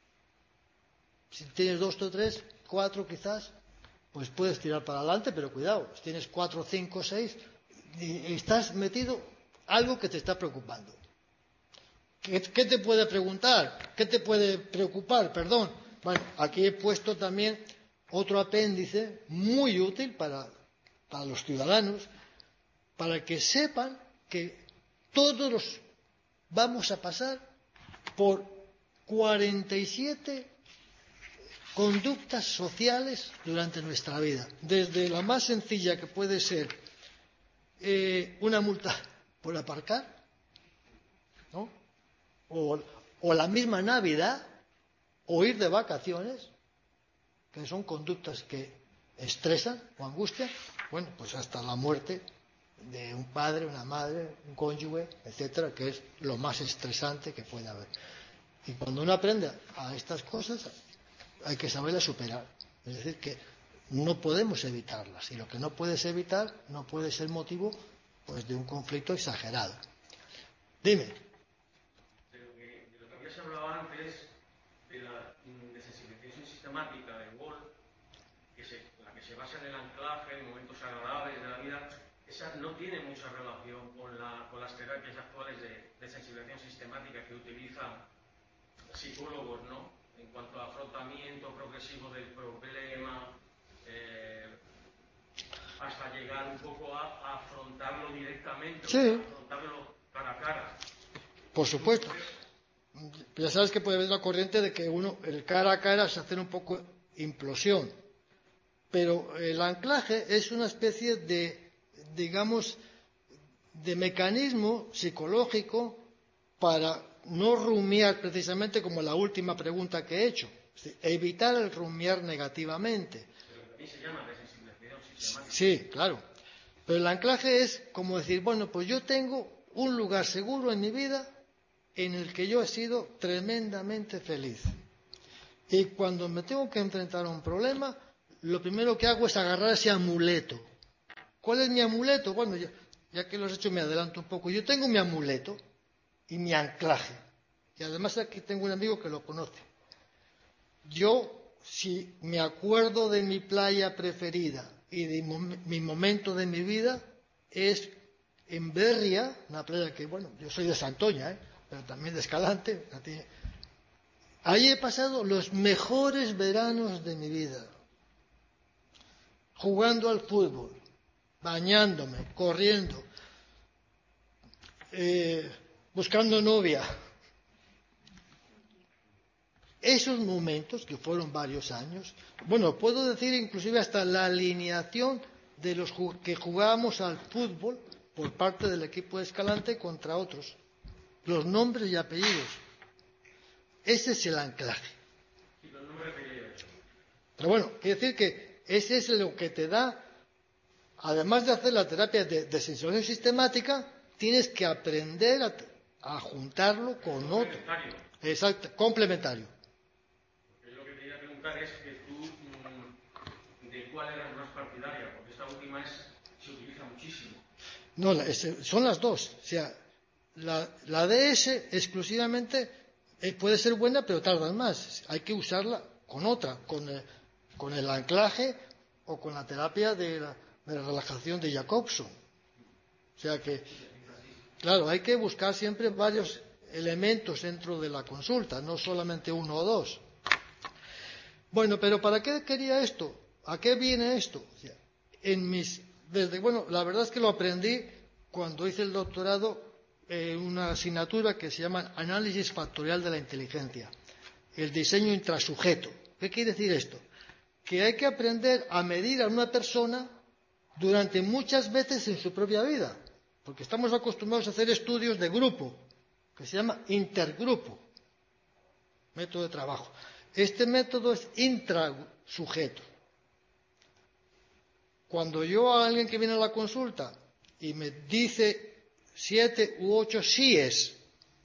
Si tienes dos o tres, cuatro quizás, pues puedes tirar para adelante, pero cuidado, si tienes cuatro, cinco, seis, y estás metido algo que te está preocupando. ¿Qué, qué te puede preguntar? ¿Qué te puede preocupar? Perdón. Bueno, aquí he puesto también otro apéndice muy útil para, para los ciudadanos, para que sepan que todos los vamos a pasar por cuarenta y siete conductas sociales durante nuestra vida. Desde la más sencilla, que puede ser eh, una multa por aparcar, ¿no? O, o la misma Navidad, o ir de vacaciones, que son conductas que estresan o angustian, bueno, pues hasta la muerte de un padre, una madre, un cónyuge, etcétera, que es lo más estresante que puede haber. Y cuando uno aprende a estas cosas, hay que saberlas superar. Es decir, que no podemos evitarlas. Y lo que no puedes evitar no puede ser motivo, pues, de un conflicto exagerado. Dime. De lo que, de lo que habías hablado antes, de la desensibilización sistemática de Wolf, que se, la que se basa en el anclaje, en momentos agradables de la vida, esa no tiene mucha relación con, la, con las terapias actuales de desensibilización sistemática que utilizan psicólogos, ¿no? En cuanto a afrontamiento progresivo del problema, eh, hasta llegar un poco a, a afrontarlo directamente, Sí. o sea, afrontarlo cara a cara. Por supuesto. Ya sabes que puede haber una corriente de que uno, el cara a cara, se hace un poco implosión. Pero el anclaje es una especie de, digamos, de mecanismo psicológico para no rumiar, precisamente como la última pregunta que he hecho. Es decir, evitar el rumiar negativamente. Pero también se llama desensibilización sistemática. Sí, claro. Pero el anclaje es como decir, bueno, pues yo tengo un lugar seguro en mi vida en el que yo he sido tremendamente feliz. Y cuando me tengo que enfrentar a un problema, lo primero que hago es agarrar ese amuleto. ¿Cuál es mi amuleto? Bueno, ya, ya que lo has hecho me adelanto un poco. Yo tengo mi amuleto y mi anclaje. Y además aquí tengo un amigo que lo conoce. Yo, si me acuerdo de mi playa preferida y de mi momento de mi vida, es en Berria, una playa que, bueno, yo soy de Santoña, ¿eh? Pero también de Escalante. Ahí he pasado los mejores veranos de mi vida, jugando al fútbol, bañándome, corriendo, eh, buscando novia. Esos momentos, que fueron varios años, bueno, puedo decir inclusive hasta la alineación de los que jugábamos al fútbol por parte del equipo de Escalante contra otros, los nombres y apellidos. Ese es el anclaje. Pero bueno, quiere decir que ese es lo que te da, además de hacer la terapia de desinserción sistemática, tienes que aprender a, a juntarlo con otro. Exacto, complementario. Lo que quería preguntar es que tú, ¿de cuál eras más partidaria? Porque esta última es, se utiliza muchísimo. No, son las dos. O sea, la, la D S exclusivamente eh, puede ser buena, pero tardan más. Hay que usarla con otra, con, eh, con el anclaje o con la terapia de la, de la relajación de Jacobson. O sea que, claro, hay que buscar siempre varios elementos dentro de la consulta, no solamente uno o dos. Bueno, pero ¿para qué quería esto? ¿A qué viene esto? O sea, en mis, desde, bueno, la verdad es que lo aprendí cuando hice el doctorado en una asignatura que se llama Análisis Factorial de la Inteligencia, el diseño intrasujeto. ¿Qué quiere decir esto? Que hay que aprender a medir a una persona durante muchas veces en su propia vida, porque estamos acostumbrados a hacer estudios de grupo, que se llama intergrupo, método de trabajo. Este método es intrasujeto. Cuando yo a alguien que viene a la consulta y me dice siete u ocho síes,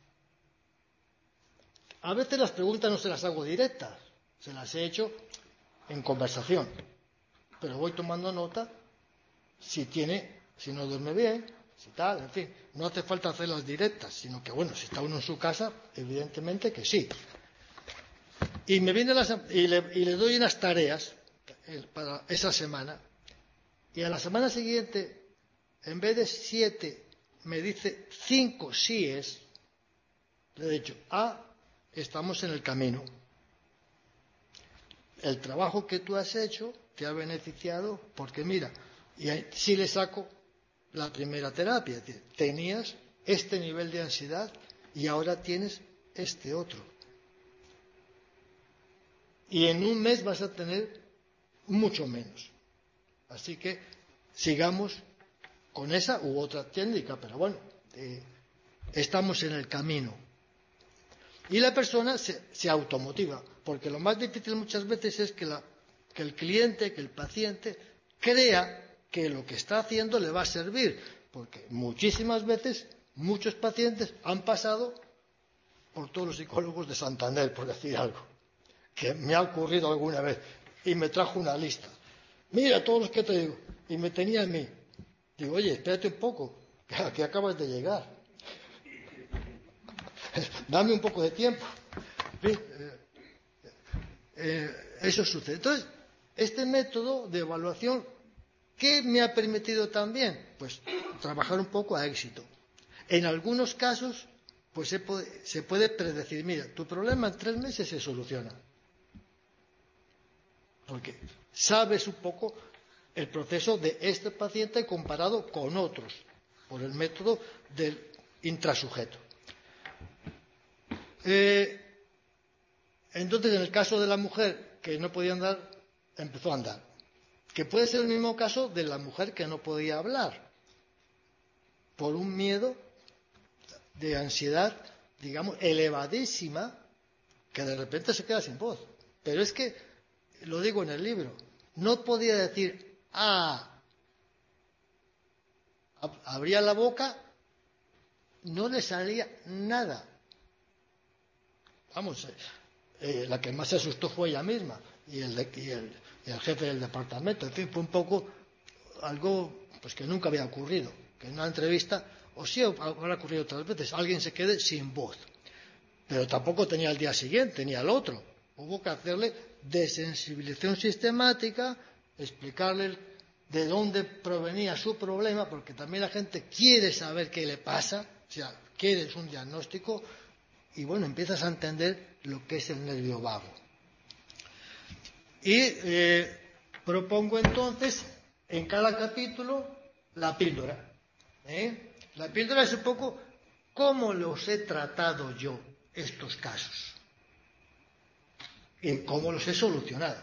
a veces las preguntas no se las hago directas, se las he hecho en conversación, pero voy tomando nota si tiene, si no duerme bien, si tal, en fin, no hace falta hacerlas directas, sino que bueno, si está uno en su casa, evidentemente que sí. Y me viene las, y, le, y le doy unas tareas para esa semana, y a la semana siguiente, en vez de siete, me dice cinco síes. Le he dicho, ah, estamos en el camino. El trabajo que tú has hecho te ha beneficiado porque mira, y ahí sí le saco la primera terapia. Es decir, tenías este nivel de ansiedad y ahora tienes este otro. Y en un mes vas a tener mucho menos. Así que sigamos con esa u otra técnica, pero bueno, eh, estamos en el camino. Y la persona se, se automotiva, porque lo más difícil muchas veces es que, la, que el cliente, que el paciente, crea que lo que está haciendo le va a servir, porque muchísimas veces muchos pacientes han pasado por todos los psicólogos de Santander, por decir algo, que me ha ocurrido alguna vez, y me trajo una lista. Mira todos los que te digo, y me tenía a mí. Digo, oye, espérate un poco, que aquí acabas de llegar. Dame un poco de tiempo. ¿Sí? Eh, eh, eso sucede. Entonces, este método de evaluación, ¿qué me ha permitido también? Pues trabajar un poco a éxito. En algunos casos, pues se puede, se puede predecir, mira, tu problema en tres meses se soluciona. Porque sabes un poco el proceso de este paciente comparado con otros, por el método del intrasujeto. Eh, entonces, en el caso de la mujer que no podía andar, empezó a andar. Que puede ser el mismo caso de la mujer que no podía hablar, por un miedo de ansiedad, digamos, elevadísima, que de repente se queda sin voz. Pero es que, lo digo en el libro, no podía decir ah, abría la boca, no le salía nada. Vamos, eh, la que más se asustó fue ella misma y el, de, y, el, y el jefe del departamento. En fin, fue un poco algo pues que nunca había ocurrido, que en una entrevista, o sí habrá ocurrido otras veces, alguien se quede sin voz. Pero tampoco tenía el día siguiente, tenía el otro. Hubo que hacerle desensibilización sistemática, explicarle de dónde provenía su problema, porque también la gente quiere saber qué le pasa, o sea, quiere un diagnóstico, y bueno, empiezas a entender lo que es el nervio vago. Y eh, propongo entonces, en cada capítulo, la píldora. ¿eh? La píldora es un poco cómo los he tratado yo, estos casos, y cómo los he solucionado.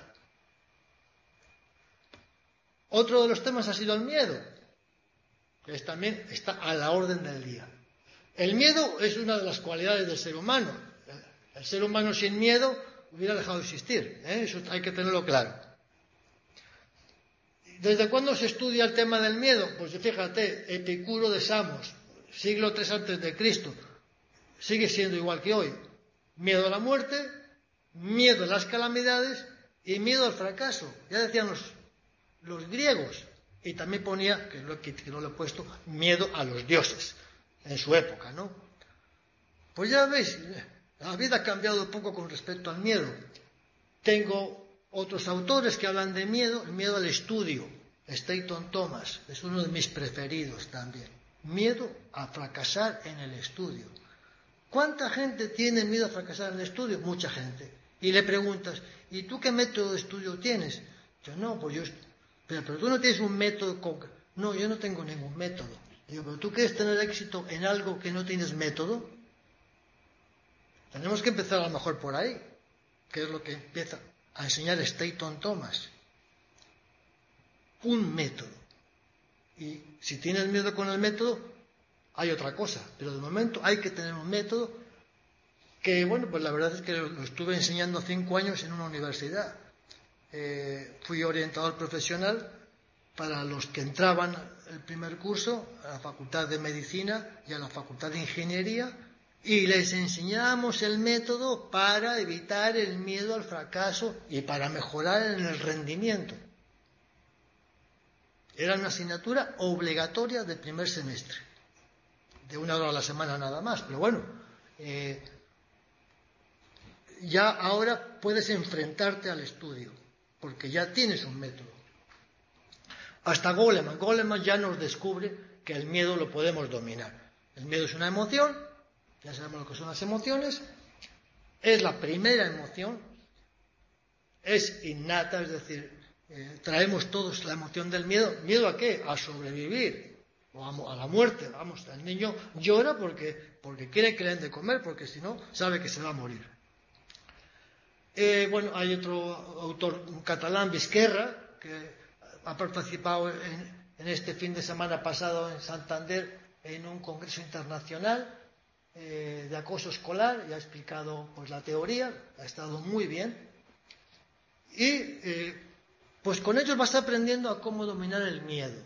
Otro de los temas ha sido el miedo, que es también está a la orden del día. El miedo es una de las cualidades del ser humano. El ser humano sin miedo hubiera dejado de existir, ¿eh? Eso hay que tenerlo claro. ¿Desde cuándo se estudia el tema del miedo? Pues fíjate, Epicuro de Samos, siglo tres antes de Cristo, sigue siendo igual que hoy. Miedo a la muerte, miedo a las calamidades y miedo al fracaso. Ya decían los, los griegos. Y también ponía, que no, que no lo he puesto, miedo a los dioses en su época, ¿no? Pues ya veis, la vida ha cambiado un poco con respecto al miedo. Tengo otros autores que hablan de miedo, el miedo al estudio. Stanton Thomas es uno de mis preferidos también. Miedo a fracasar en el estudio. ¿Cuánta gente tiene miedo a fracasar en el estudio? Mucha gente. Y le preguntas, ¿y tú qué método de estudio tienes? Yo, no, pues yo... Pero, pero tú no tienes un método... Con... No, yo no tengo ningún método. Digo, ¿pero tú quieres tener éxito en algo que no tienes método? Tenemos que empezar a lo mejor por ahí, que es lo que empieza a enseñar Stanton Thomas. Un método. Y si tienes miedo con el método, hay otra cosa. Pero de momento hay que tener un método que, bueno, pues la verdad es que lo estuve enseñando cinco años en una universidad. Eh, fui orientador profesional para los que entraban el primer curso a la Facultad de Medicina y a la Facultad de Ingeniería, y les enseñábamos el método para evitar el miedo al fracaso y para mejorar en el rendimiento. Era una asignatura obligatoria del primer semestre, de una hora a la semana nada más, pero bueno, eh, ya ahora puedes enfrentarte al estudio, porque ya tienes un método. Hasta Goleman, Goleman ya nos descubre que el miedo lo podemos dominar. El miedo es una emoción, ya sabemos lo que son las emociones, es la primera emoción, es innata, es decir, eh, traemos todos la emoción del miedo. ¿Miedo a qué? A sobrevivir, o a, a la muerte. Vamos, el niño llora porque, porque quiere que le den de comer, porque si no, sabe que se va a morir. Eh, bueno, hay otro autor, un catalán, Vizquerra, que ha participado en, en este fin de semana pasado en Santander en un congreso internacional eh, de acoso escolar, y ha explicado pues la teoría, ha estado muy bien. Y eh, pues con ellos vas aprendiendo a cómo dominar el miedo.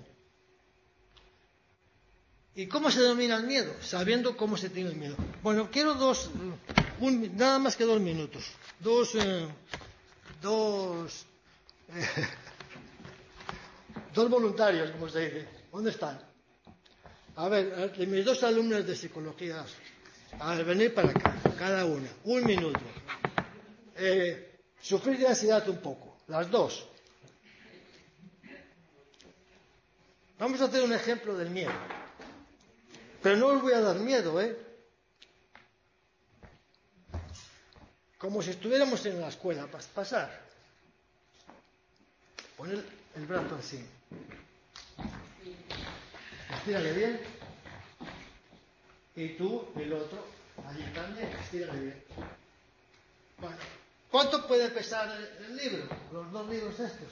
¿Y cómo se domina el miedo? Sabiendo cómo se tiene el miedo. Bueno, quiero dos, un, nada más que dos minutos. Dos, eh, dos, eh, dos voluntarios, como se dice. ¿Dónde están? A ver, de mis dos alumnas de psicología, a ver, venir para acá, cada una, un minuto. Eh, sufrir de ansiedad un poco, las dos. Vamos a hacer un ejemplo del miedo. Pero no os voy a dar miedo, ¿eh? Como si estuviéramos en la escuela, para pasar. Pon el, el brazo así. Estírale bien. Y tú, el otro, allí también, estírale bien. Bueno, ¿cuánto puede pesar el, el libro? Los dos libros estos.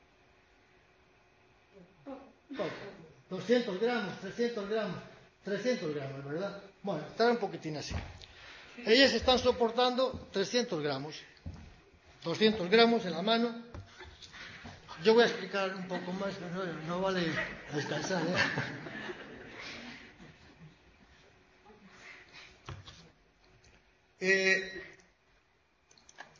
Poco. doscientos gramos, trescientos gramos. trescientos gramos, ¿verdad? Bueno, estará un poquitín así. Ellas están soportando trescientos gramos. doscientos gramos en la mano. Yo voy a explicar un poco más, no, no vale descansar, ¿eh? Eh,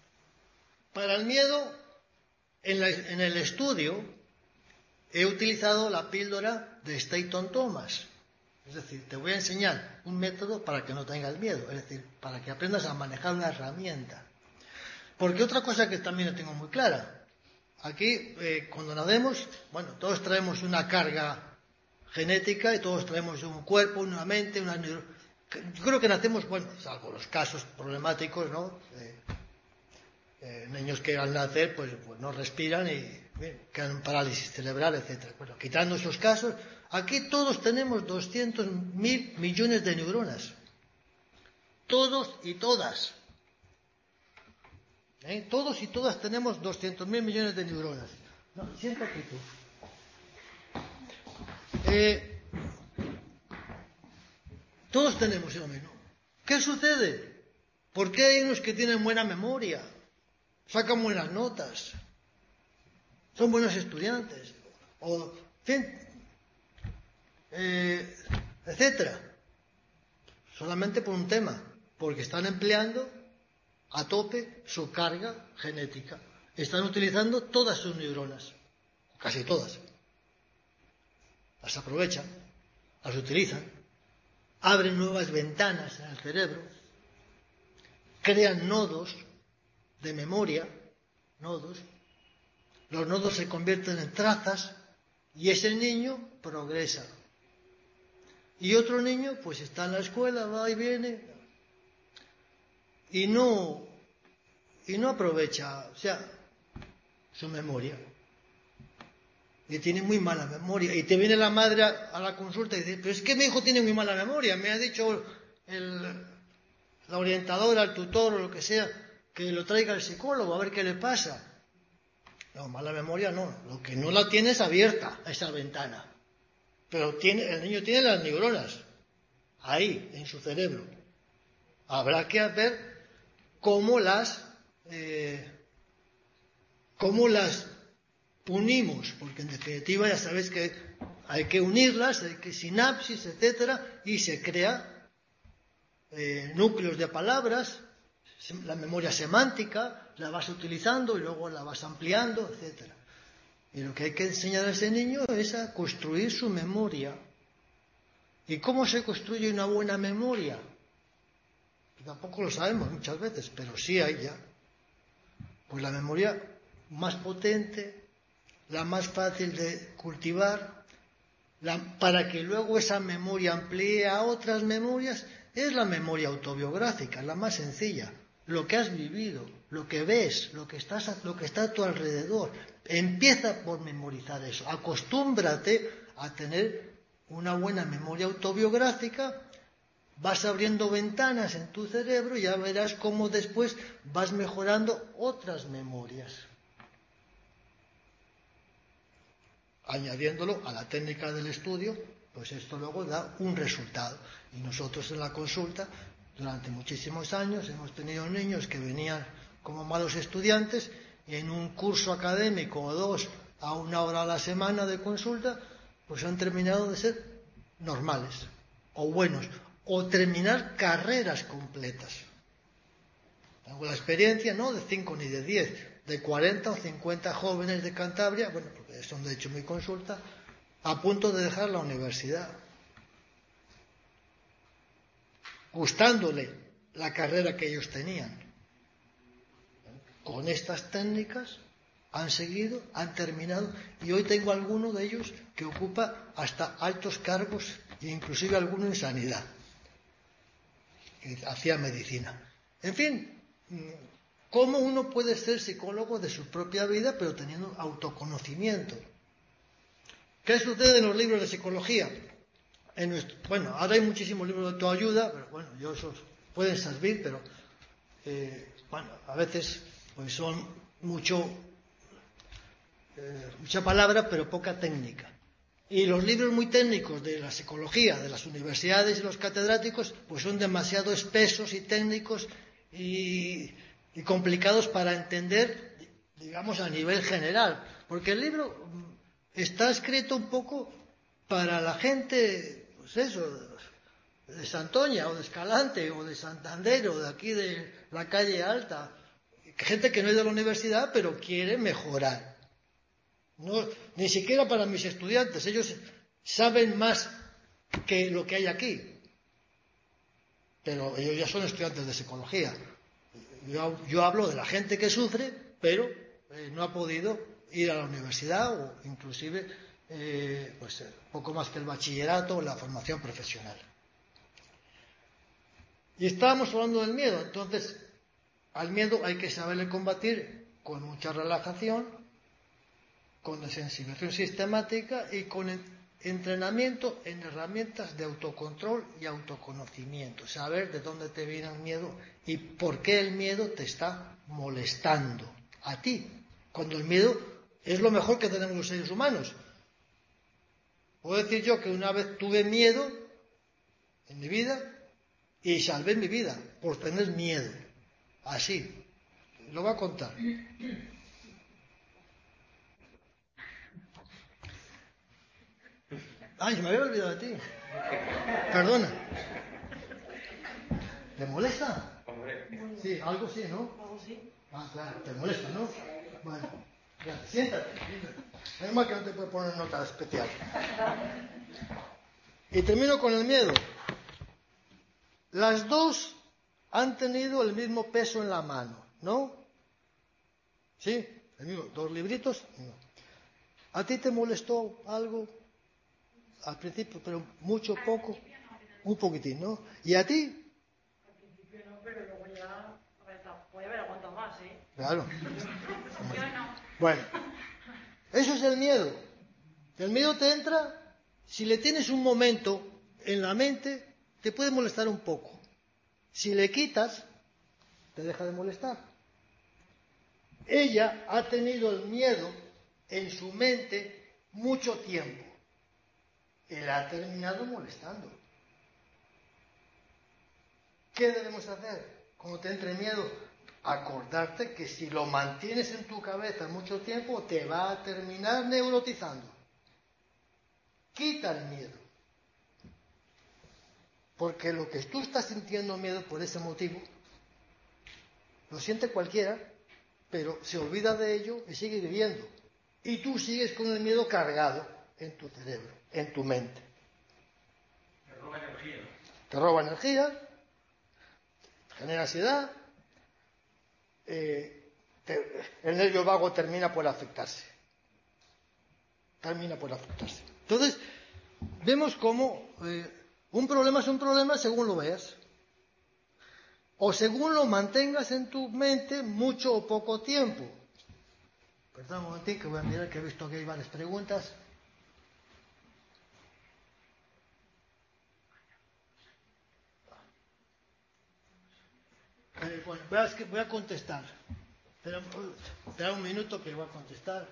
Para el miedo, en, la, en el estudio, he utilizado la píldora de Stanton Thomas. Es decir, te voy a enseñar un método para que no tengas miedo. Es decir, para que aprendas a manejar una herramienta. Porque otra cosa que también la tengo muy clara. Aquí, eh, cuando nacemos, bueno, todos traemos una carga genética y todos traemos un cuerpo, una mente, una neuro... Yo creo que nacemos, bueno, salvo los casos problemáticos, ¿no? Eh, eh, niños que al nacer, pues, pues no respiran y bien, quedan en parálisis cerebral, etcétera. Bueno, quitando esos casos, aquí todos tenemos doscientos mil millones de neuronas. Todos y todas. ¿Eh? Todos y todas tenemos doscientos mil millones de neuronas. No, siéntate tú. Eh, todos tenemos eso mismo. ¿Qué sucede? ¿Por qué hay unos que tienen buena memoria? Sacan buenas notas. Son buenos estudiantes. O, en fin, eh, etcétera. Solamente por un tema. Porque están empleando a tope su carga genética. Están utilizando todas sus neuronas. Casi todas. Las aprovechan. Las utilizan. Abren nuevas ventanas en el cerebro. Crean nodos de memoria. Nodos. Los nodos se convierten en trazas y ese niño progresa. Y otro niño pues está en la escuela, va y viene y no y no aprovecha, o sea, su memoria. Y tiene muy mala memoria. Y te viene la madre a, a la consulta y dice, pero es que mi hijo tiene muy mala memoria. Me ha dicho el, la orientadora, el tutor o lo que sea, que lo traiga el psicólogo a ver qué le pasa. No, mala memoria no. Lo que no la tiene es abierta, esa ventana. Pero tiene, el niño tiene las neuronas ahí, en su cerebro. Habrá que ver cómo las, eh, cómo las unimos, porque en definitiva ya sabéis que hay que unirlas, hay que sinapsis, etcétera, y se crea eh, núcleos de palabras, la memoria semántica, la vas utilizando y luego la vas ampliando, etcétera. Y lo que hay que enseñar a ese niño es a construir su memoria. ¿Y cómo se construye una buena memoria? Tampoco lo sabemos muchas veces, pero sí hay ya. Pues la memoria más potente, la más fácil de cultivar, la, para que luego esa memoria amplíe a otras memorias, es la memoria autobiográfica, la más sencilla. Lo que has vivido, lo que ves, lo que, estás, lo que está a tu alrededor. Empieza por memorizar eso. Acostúmbrate a tener una buena memoria autobiográfica. Vas abriendo ventanas en tu cerebro y ya verás cómo después vas mejorando otras memorias. Añadiéndolo a la técnica del estudio, pues esto luego da un resultado. Y nosotros en la consulta, durante muchísimos años, hemos tenido niños que venían como malos estudiantes y en un curso académico o dos a una hora a la semana de consulta, pues han terminado de ser normales o buenos, o terminar carreras completas. Tengo la experiencia, no de cinco ni de diez, de cuarenta o cincuenta jóvenes de Cantabria, bueno, porque son de hecho mi consulta, a punto de dejar la universidad, gustándole la carrera que ellos tenían. Con estas técnicas han seguido, han terminado, y hoy tengo alguno de ellos que ocupa hasta altos cargos, e inclusive alguno en sanidad, que hacía medicina. En fin, ¿cómo uno puede ser psicólogo de su propia vida, pero teniendo autoconocimiento? ¿Qué sucede en los libros de psicología? En nuestro, bueno, ahora hay muchísimos libros de autoayuda, pero bueno, yo esos pueden servir, pero eh, bueno, a veces pues son mucho eh, mucha palabra, pero poca técnica. Y los libros muy técnicos de la psicología, de las universidades y los catedráticos, pues son demasiado espesos y técnicos y, y complicados para entender, digamos, a nivel general. Porque el libro está escrito un poco para la gente, pues eso, de Santoña o de Escalante o de Santander o de aquí de la calle Alta, gente que no ha ido a la universidad, pero quiere mejorar. No, ni siquiera para mis estudiantes, ellos saben más que lo que hay aquí. Pero ellos ya son estudiantes de psicología. Yo, yo hablo de la gente que sufre, pero eh, no ha podido ir a la universidad o inclusive eh, pues, eh, poco más que el bachillerato o la formación profesional. Y estábamos hablando del miedo. Entonces, al miedo hay que saberle combatir con mucha relajación, con sensibilización sistemática y con entrenamiento en herramientas de autocontrol y autoconocimiento. Saber de dónde te viene el miedo y por qué el miedo te está molestando a ti. Cuando el miedo es lo mejor que tenemos los seres humanos. Puedo decir yo que una vez tuve miedo en mi vida y salvé mi vida por tener miedo. Así. Lo voy a contar. Ay, me había olvidado de ti. Perdona. ¿Te molesta? Sí, algo sí, ¿no? Algo sí. Ah, claro, te molesta, ¿no? Bueno, ya, siéntate. Es más que no te puedo poner nota especial. Y termino con el miedo. Las dos han tenido el mismo peso en la mano, ¿no? ¿Sí? El mismo, dos libritos. No. ¿A ti te molestó algo? Al principio, pero mucho, poco, un poquitín, ¿no? ¿Y a ti? Al principio no, pero luego ya, a ver, puede haber aguantado más, ¿eh? Claro. Yo no. Bueno, eso es el miedo. El miedo te entra, si le tienes un momento en la mente, te puede molestar un poco. Si le quitas, te deja de molestar. Ella ha tenido el miedo en su mente mucho tiempo. Y la ha terminado molestando. ¿Qué debemos hacer cuando te entre miedo? Acordarte que si lo mantienes en tu cabeza mucho tiempo, te va a terminar neurotizando. Quita el miedo. Porque lo que tú estás sintiendo miedo por ese motivo, lo siente cualquiera, pero se olvida de ello y sigue viviendo. Y tú sigues con el miedo cargado en tu cerebro, en tu mente. Te roba energía. Te roba energía, genera ansiedad, eh, te, el nervio vago termina por afectarse. Termina por afectarse. Entonces, vemos cómo eh, un problema es un problema según lo veas. O según lo mantengas en tu mente mucho o poco tiempo. Perdón un momentito que voy a mirar que he visto que hay varias preguntas. Eh, bueno, voy a, voy a contestar. Espera, espera un minuto que voy a contestar.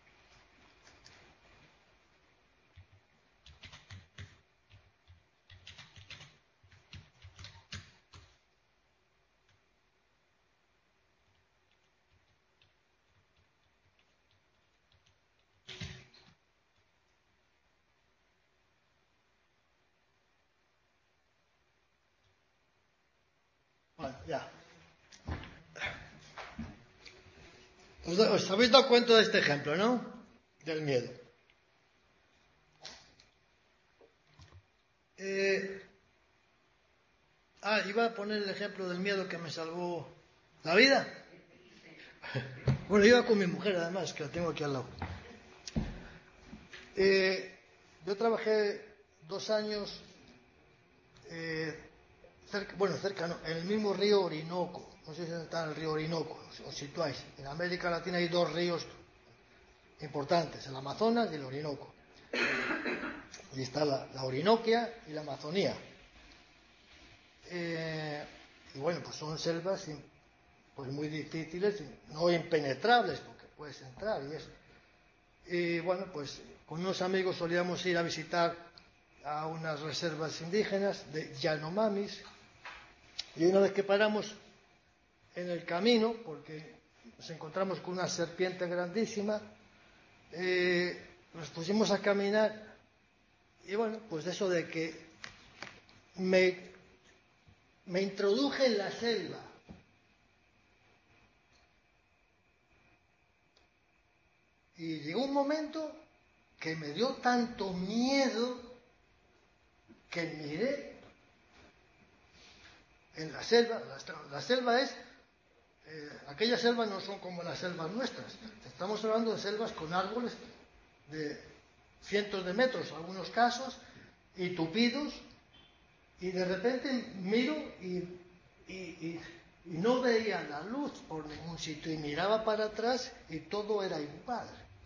Bueno, ya. Os, os habéis dado cuenta de este ejemplo, ¿no? Del miedo. Eh, ah, iba a poner el ejemplo del miedo que me salvó la vida. Bueno, iba con mi mujer además, que la tengo aquí al lado. Eh, yo trabajé dos años, eh, cerca, bueno, cerca no, en el mismo río Orinoco. No sé si está en el río Orinoco, os, os situáis. En América Latina hay dos ríos importantes, el Amazonas y el Orinoco. Y está la, la Orinoquia y la Amazonía. Eh, y bueno, pues son selvas pues muy difíciles, no impenetrables, porque puedes entrar y eso. Y bueno, pues con unos amigos solíamos ir a visitar a unas reservas indígenas de Yanomamis. Y una vez que paramos en el camino, porque nos encontramos con una serpiente grandísima, eh, nos pusimos a caminar. Y bueno, pues eso de que me, me introduje en la selva Y llegó un momento que me dio tanto miedo que miré en la selva. La, la selva es, eh, aquellas selvas no son como las selvas nuestras. Estamos hablando de selvas con árboles de cientos de metros, en algunos casos, y tupidos, y de repente miro y, y, y, y no veía la luz por ningún sitio, y miraba para atrás y todo era igual.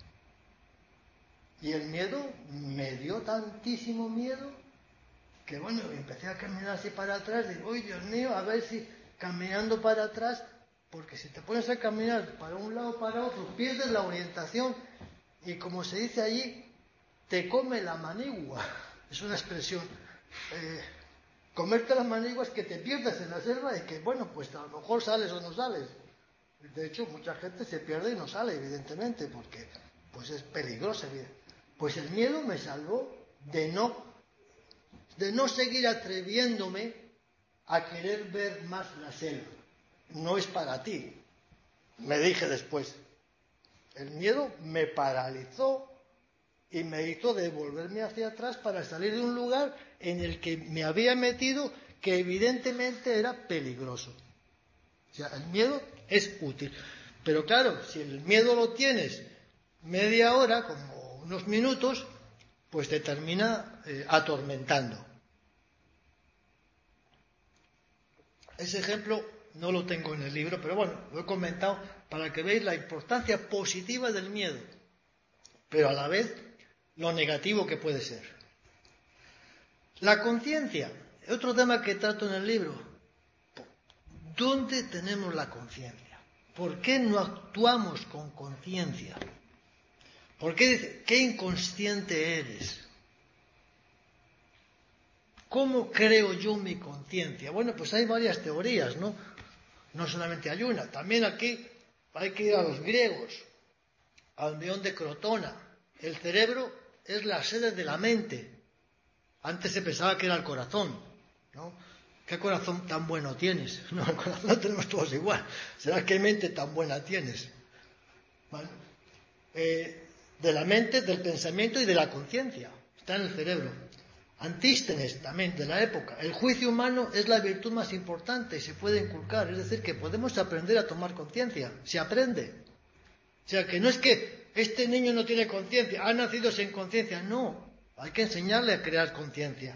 Y el miedo me dio tantísimo miedo que bueno, empecé a caminar así para atrás, digo, uy, Dios mío, a ver si caminando para atrás, porque si te pones a caminar para un lado o para otro, pierdes la orientación y como se dice allí, te come la manigua. Es una expresión. Eh, comerte la manigua es que te pierdes en la selva y que, bueno, pues a lo mejor sales o no sales. De hecho, mucha gente se pierde y no sale, evidentemente, porque pues es peligroso. Pues el miedo me salvó de no, de no seguir atreviéndome a querer ver más la selva. No es para ti, me dije después. El miedo me paralizó y me hizo devolverme hacia atrás para salir de un lugar en el que me había metido, que evidentemente era peligroso. O sea, el miedo es útil. Pero claro, si el miedo lo tienes media hora, como unos minutos, pues te termina eh, atormentando. Ese ejemplo no lo tengo en el libro, pero bueno, lo he comentado para que veáis la importancia positiva del miedo, pero a la vez lo negativo que puede ser. La conciencia, otro tema que trato en el libro. ¿Dónde tenemos la conciencia? ¿Por qué no actuamos con conciencia? ¿Por qué dice, qué inconsciente eres? ¿Cómo creo yo mi conciencia? Bueno, pues hay varias teorías, ¿no? No solamente hay una. También aquí hay que ir a los griegos, al meón de Crotona. El cerebro es la sede de la mente. Antes se pensaba que era el corazón, ¿no? ¿Qué corazón tan bueno tienes? No, el corazón lo tenemos todos igual. ¿Será qué mente tan buena tienes? ¿Vale? Eh, de la mente, del pensamiento y de la conciencia. Está en el cerebro. Antístenes, también de la época. El juicio humano es la virtud más importante y se puede inculcar. Es decir, que podemos aprender a tomar conciencia. Se aprende. O sea, que no es que este niño no tiene conciencia, ha nacido sin conciencia. No, hay que enseñarle a crear conciencia.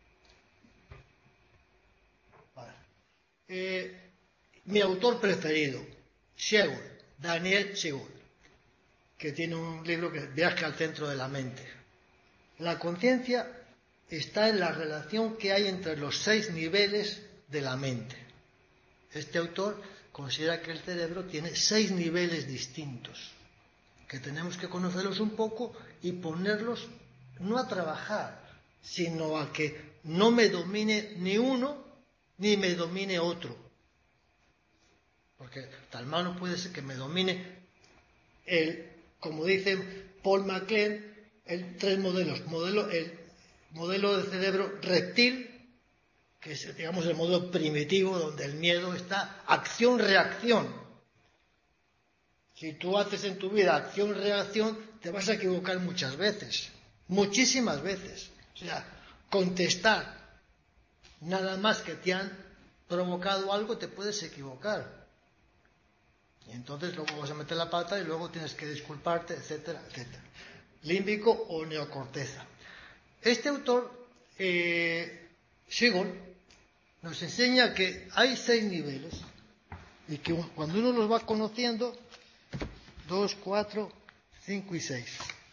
Vale. Eh, mi autor preferido, Siegel, Daniel Siegel, que tiene un libro que es Viaje al centro de la mente. La conciencia está en la relación que hay entre los seis niveles de la mente. Este autor considera que el cerebro tiene seis niveles distintos, que tenemos que conocerlos un poco y ponerlos no a trabajar, sino a que no me domine ni uno ni me domine otro. Porque tal mal no puede ser que me domine el, como dice Paul MacLean, el tres modelos, modelo, el modelo de cerebro reptil, que es, digamos, el modelo primitivo, donde el miedo está acción-reacción. Si tú haces en tu vida acción-reacción, te vas a equivocar muchas veces, muchísimas veces. O sea, contestar nada más que te han provocado algo, te puedes equivocar. Y entonces luego vas a meter la pata y luego tienes que disculparte, etcétera, etcétera. Límbico o neocorteza. Este autor, eh, Siegel, nos enseña que hay seis niveles y que cuando uno los va conociendo, dos, cuatro, cinco y seis.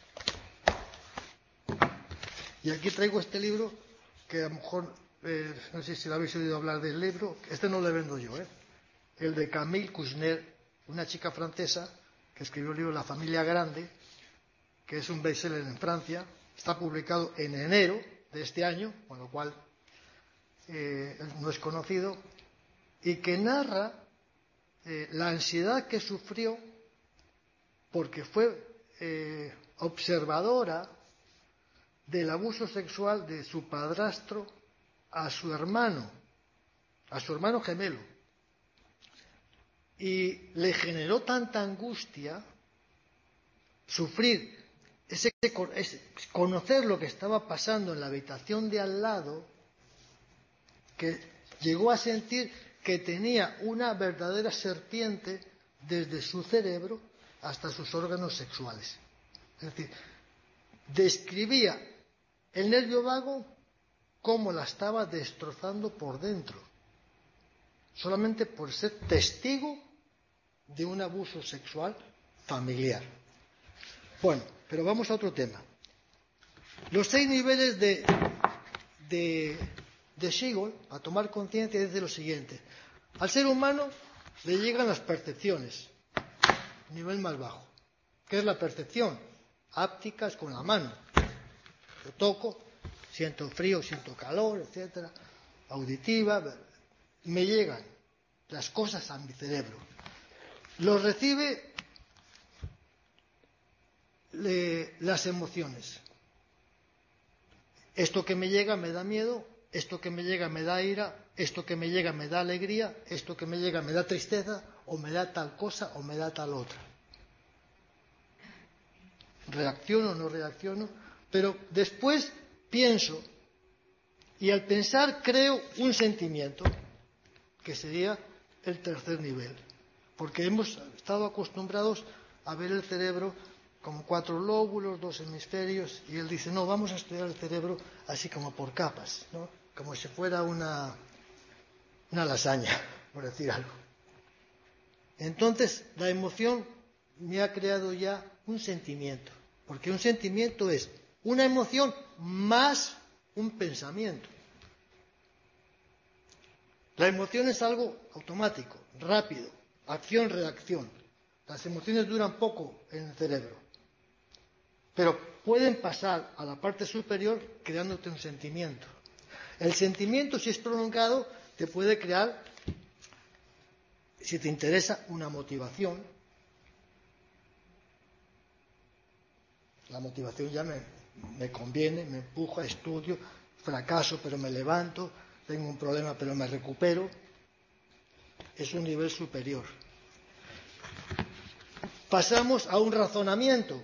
Y aquí traigo este libro que a lo mejor, eh, no sé si lo habéis oído hablar del libro, este no lo vendo yo, ¿eh? El de Camille Kouchner, una chica francesa que escribió el libro La familia grande, que es un bestseller en Francia. Está publicado en enero de este año, con lo cual eh, no es conocido, y que narra eh, la ansiedad que sufrió porque fue eh, observadora del abuso sexual de su padrastro a su hermano, a su hermano gemelo. Y le generó tanta angustia sufrir, ese, ese, conocer lo que estaba pasando en la habitación de al lado, que llegó a sentir que tenía una verdadera serpiente desde su cerebro hasta sus órganos sexuales. Es decir, describía el nervio vago cómo la estaba destrozando por dentro, solamente por ser testigo de un abuso sexual familiar. Bueno, pero vamos a otro tema. Los seis niveles de, de, de Siegel, a tomar conciencia, dice lo siguiente. Al ser humano le llegan las percepciones, nivel más bajo. ¿Qué es la percepción? Hápticas con la mano. Yo toco, siento frío, siento calor, etcétera. Auditiva, me llegan las cosas a mi cerebro. Los recibe le, las emociones. Esto que me llega me da miedo, esto que me llega me da ira, esto que me llega me da alegría, esto que me llega me da tristeza, o me da tal cosa o me da tal otra. Reacciono o no reacciono, pero después pienso, y al pensar creo un sentimiento, que sería el tercer nivel, porque hemos estado acostumbrados a ver el cerebro como cuatro lóbulos, dos hemisferios, y él dice, no, vamos a estudiar el cerebro así como por capas, ¿no? Como si fuera una, una lasaña, por decir algo. Entonces, la emoción me ha creado ya un sentimiento, porque un sentimiento es una emoción más un pensamiento. La emoción es algo automático, rápido, acción-reacción. Las emociones duran poco en el cerebro, pero pueden pasar a la parte superior creándote un sentimiento. El sentimiento, si es prolongado, te puede crear, si te interesa, una motivación. La motivación ya me, me conviene, me empuja, estudio, fracaso pero me levanto, tengo un problema pero me recupero. Es un nivel superior. Pasamos a un razonamiento.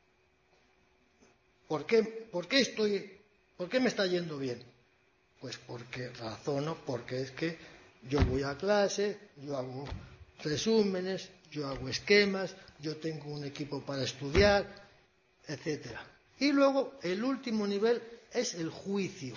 ¿Por qué, por qué estoy, por qué me está yendo bien? Pues porque razono, porque es que yo voy a clase, yo hago resúmenes, yo hago esquemas, yo tengo un equipo para estudiar, etcétera. Y luego el último nivel es el juicio.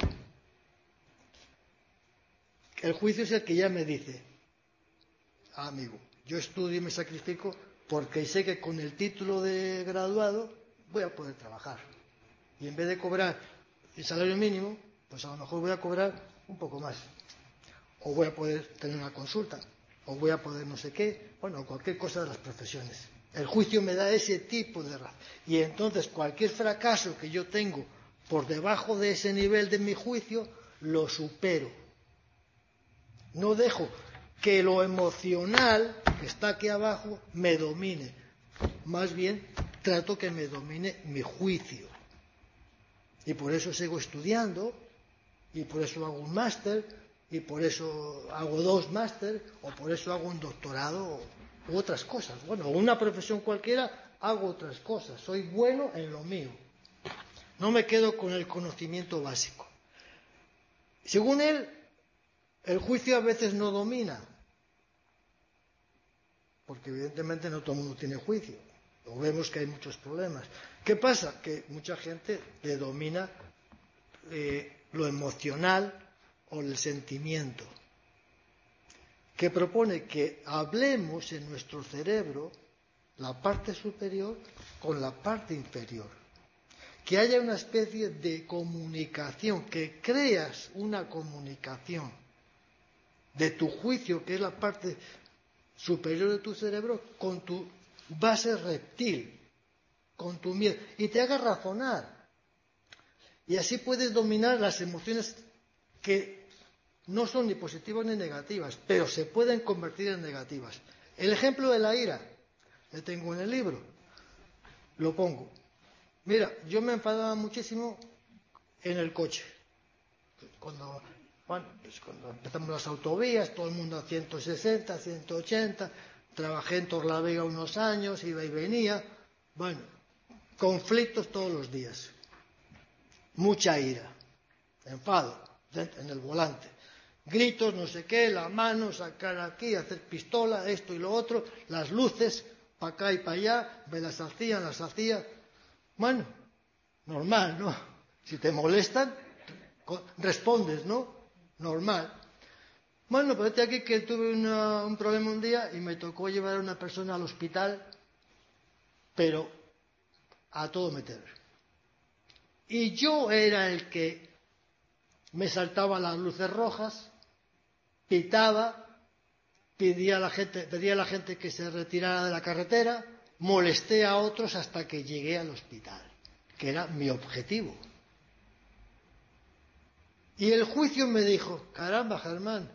El juicio es el que ya me dice, ah, amigo, yo estudio y me sacrifico porque sé que con el título de graduado voy a poder trabajar. Y en vez de cobrar el salario mínimo, pues a lo mejor voy a cobrar un poco más. O voy a poder tener una consulta, o voy a poder no sé qué, bueno, cualquier cosa de las profesiones. El juicio me da ese tipo de razón. Y entonces cualquier fracaso que yo tengo por debajo de ese nivel de mi juicio, lo supero. No dejo que lo emocional, que está aquí abajo, me domine. Más bien, trato que me domine mi juicio. Y por eso sigo estudiando, y por eso hago un máster, y por eso hago dos máster, o por eso hago un doctorado, u otras cosas. Bueno, una profesión cualquiera, hago otras cosas. Soy bueno en lo mío. No me quedo con el conocimiento básico. Según él, el juicio a veces no domina, porque evidentemente no todo el mundo tiene juicio. O vemos que hay muchos problemas. ¿Qué pasa? Que mucha gente le domina eh, lo emocional o el sentimiento, que propone que hablemos en nuestro cerebro la parte superior con la parte inferior, que haya una especie de comunicación, que creas una comunicación de tu juicio, que es la parte superior de tu cerebro, con tu base reptil, con tu miedo, y te haga razonar. Y así puedes dominar las emociones que no son ni positivas ni negativas, pero se pueden convertir en negativas. El ejemplo de la ira, le tengo en el libro, lo pongo. Mira, yo me enfadaba muchísimo en el coche. Cuando, bueno, pues cuando empezamos las autovías, todo el mundo a ciento sesenta, ciento ochenta, trabajé en Torlavega unos años, iba y venía. Bueno, conflictos todos los días, mucha ira, enfado en el volante, gritos, no sé qué, la mano, sacar aquí, hacer pistola, esto y lo otro, las luces, para acá y para allá, me las hacían, las hacía. Bueno, normal, ¿no? Si te molestan, respondes, ¿no? Normal. Bueno, pues aquí que tuve una, un problema un día y me tocó llevar a una persona al hospital, pero a todo meter. Y yo era el que me saltaba las luces rojas, pitaba, pedía a la gente, pedía a la gente que se retirara de la carretera, molesté a otros hasta que llegué al hospital, que era mi objetivo. Y el juicio me dijo, caramba, Germán,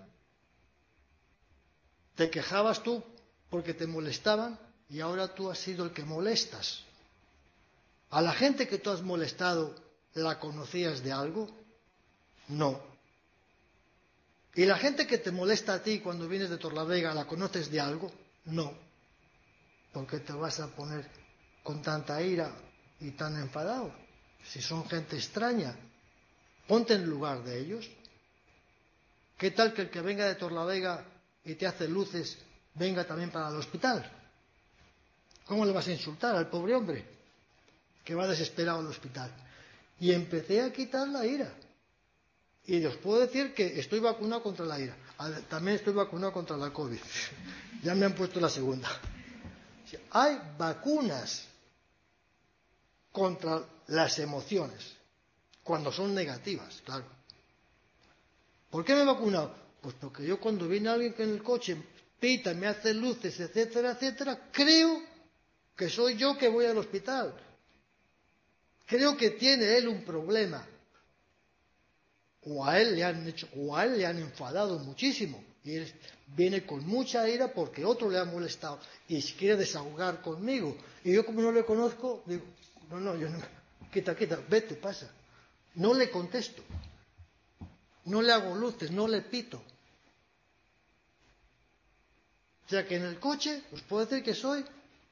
te quejabas tú porque te molestaban y ahora tú has sido el que molestas. ¿A la gente que tú has molestado la conocías de algo? No. ¿Y la gente que te molesta a ti cuando vienes de Torlavega la conoces de algo? No. ¿Por qué te vas a poner con tanta ira y tan enfadado? Si son gente extraña, ponte en lugar de ellos. ¿Qué tal que el que venga de Torlavega y te hace luces venga también para el hospital? ¿Cómo le vas a insultar al pobre hombre que va desesperado al hospital? Y empecé a quitar la ira. Y os puedo decir que estoy vacunado contra la ira. También estoy vacunado contra la COVID. Ya me han puesto la segunda. Hay vacunas contra las emociones, cuando son negativas, claro. ¿Por qué me he vacunado? Pues porque yo cuando viene alguien que en el coche pita, me hace luces, etcétera, etcétera, creo que soy yo que voy al hospital. Creo que tiene él un problema. O a él le han hecho, o a él le han enfadado muchísimo. Y él viene con mucha ira porque otro le ha molestado y se quiere desahogar conmigo. Y yo, como no le conozco, digo, no, no, yo no, quita, quita, vete, pasa. No le contesto. No le hago luces, no le pito. O sea que en el coche os puedo decir que soy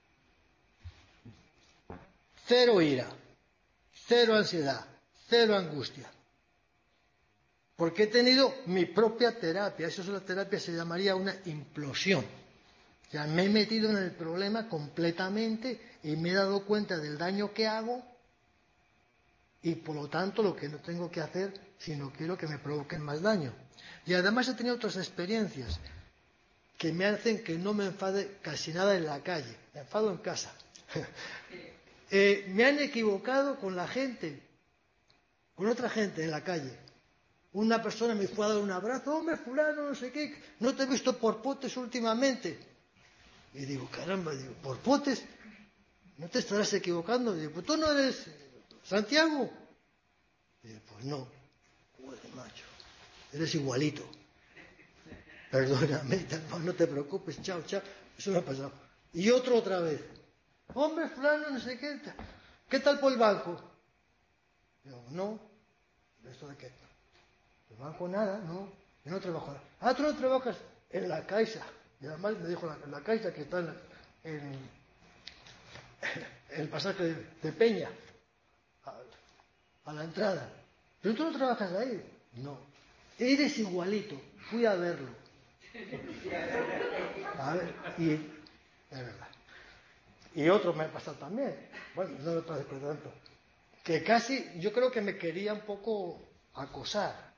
cero ira, cero ansiedad, cero angustia. Porque he tenido mi propia terapia. Eso es la terapia, se llamaría una implosión. O sea, me he metido en el problema completamente y me he dado cuenta del daño que hago y por lo tanto lo que no tengo que hacer si no quiero que me provoquen más daño. Y además he tenido otras experiencias que me hacen que no me enfade casi nada en la calle. Me enfado en casa. eh, me han equivocado con la gente, con otra gente en la calle. Una persona me fue a dar un abrazo, hombre, fulano, no sé qué, no te he visto por potes últimamente. Y digo, caramba, digo, ¿por potes? ¿No te estarás equivocando? Y digo, pues tú no eres Santiago. Y digo, pues no. Joder, macho, eres igualito. Perdóname, no te preocupes, chao, chao. Eso me ha pasado. Y otro otra vez. Hombre, fulano, no sé qué. ¿Qué tal por el banco? Digo, no. ¿Esto de qué? El banco nada, no, yo no trabajo nada. Ah, tú no trabajas en la Caixa. Y además me dijo la, la Caixa que está en, en, en el pasaje de, de Peña, a, a la entrada. Pero tú no trabajas ahí. No. Eres igualito. Fui a verlo. A ver, y es verdad. Y otro me ha pasado también. Bueno, no me parece tanto. Que casi, yo creo que me quería un poco acosar.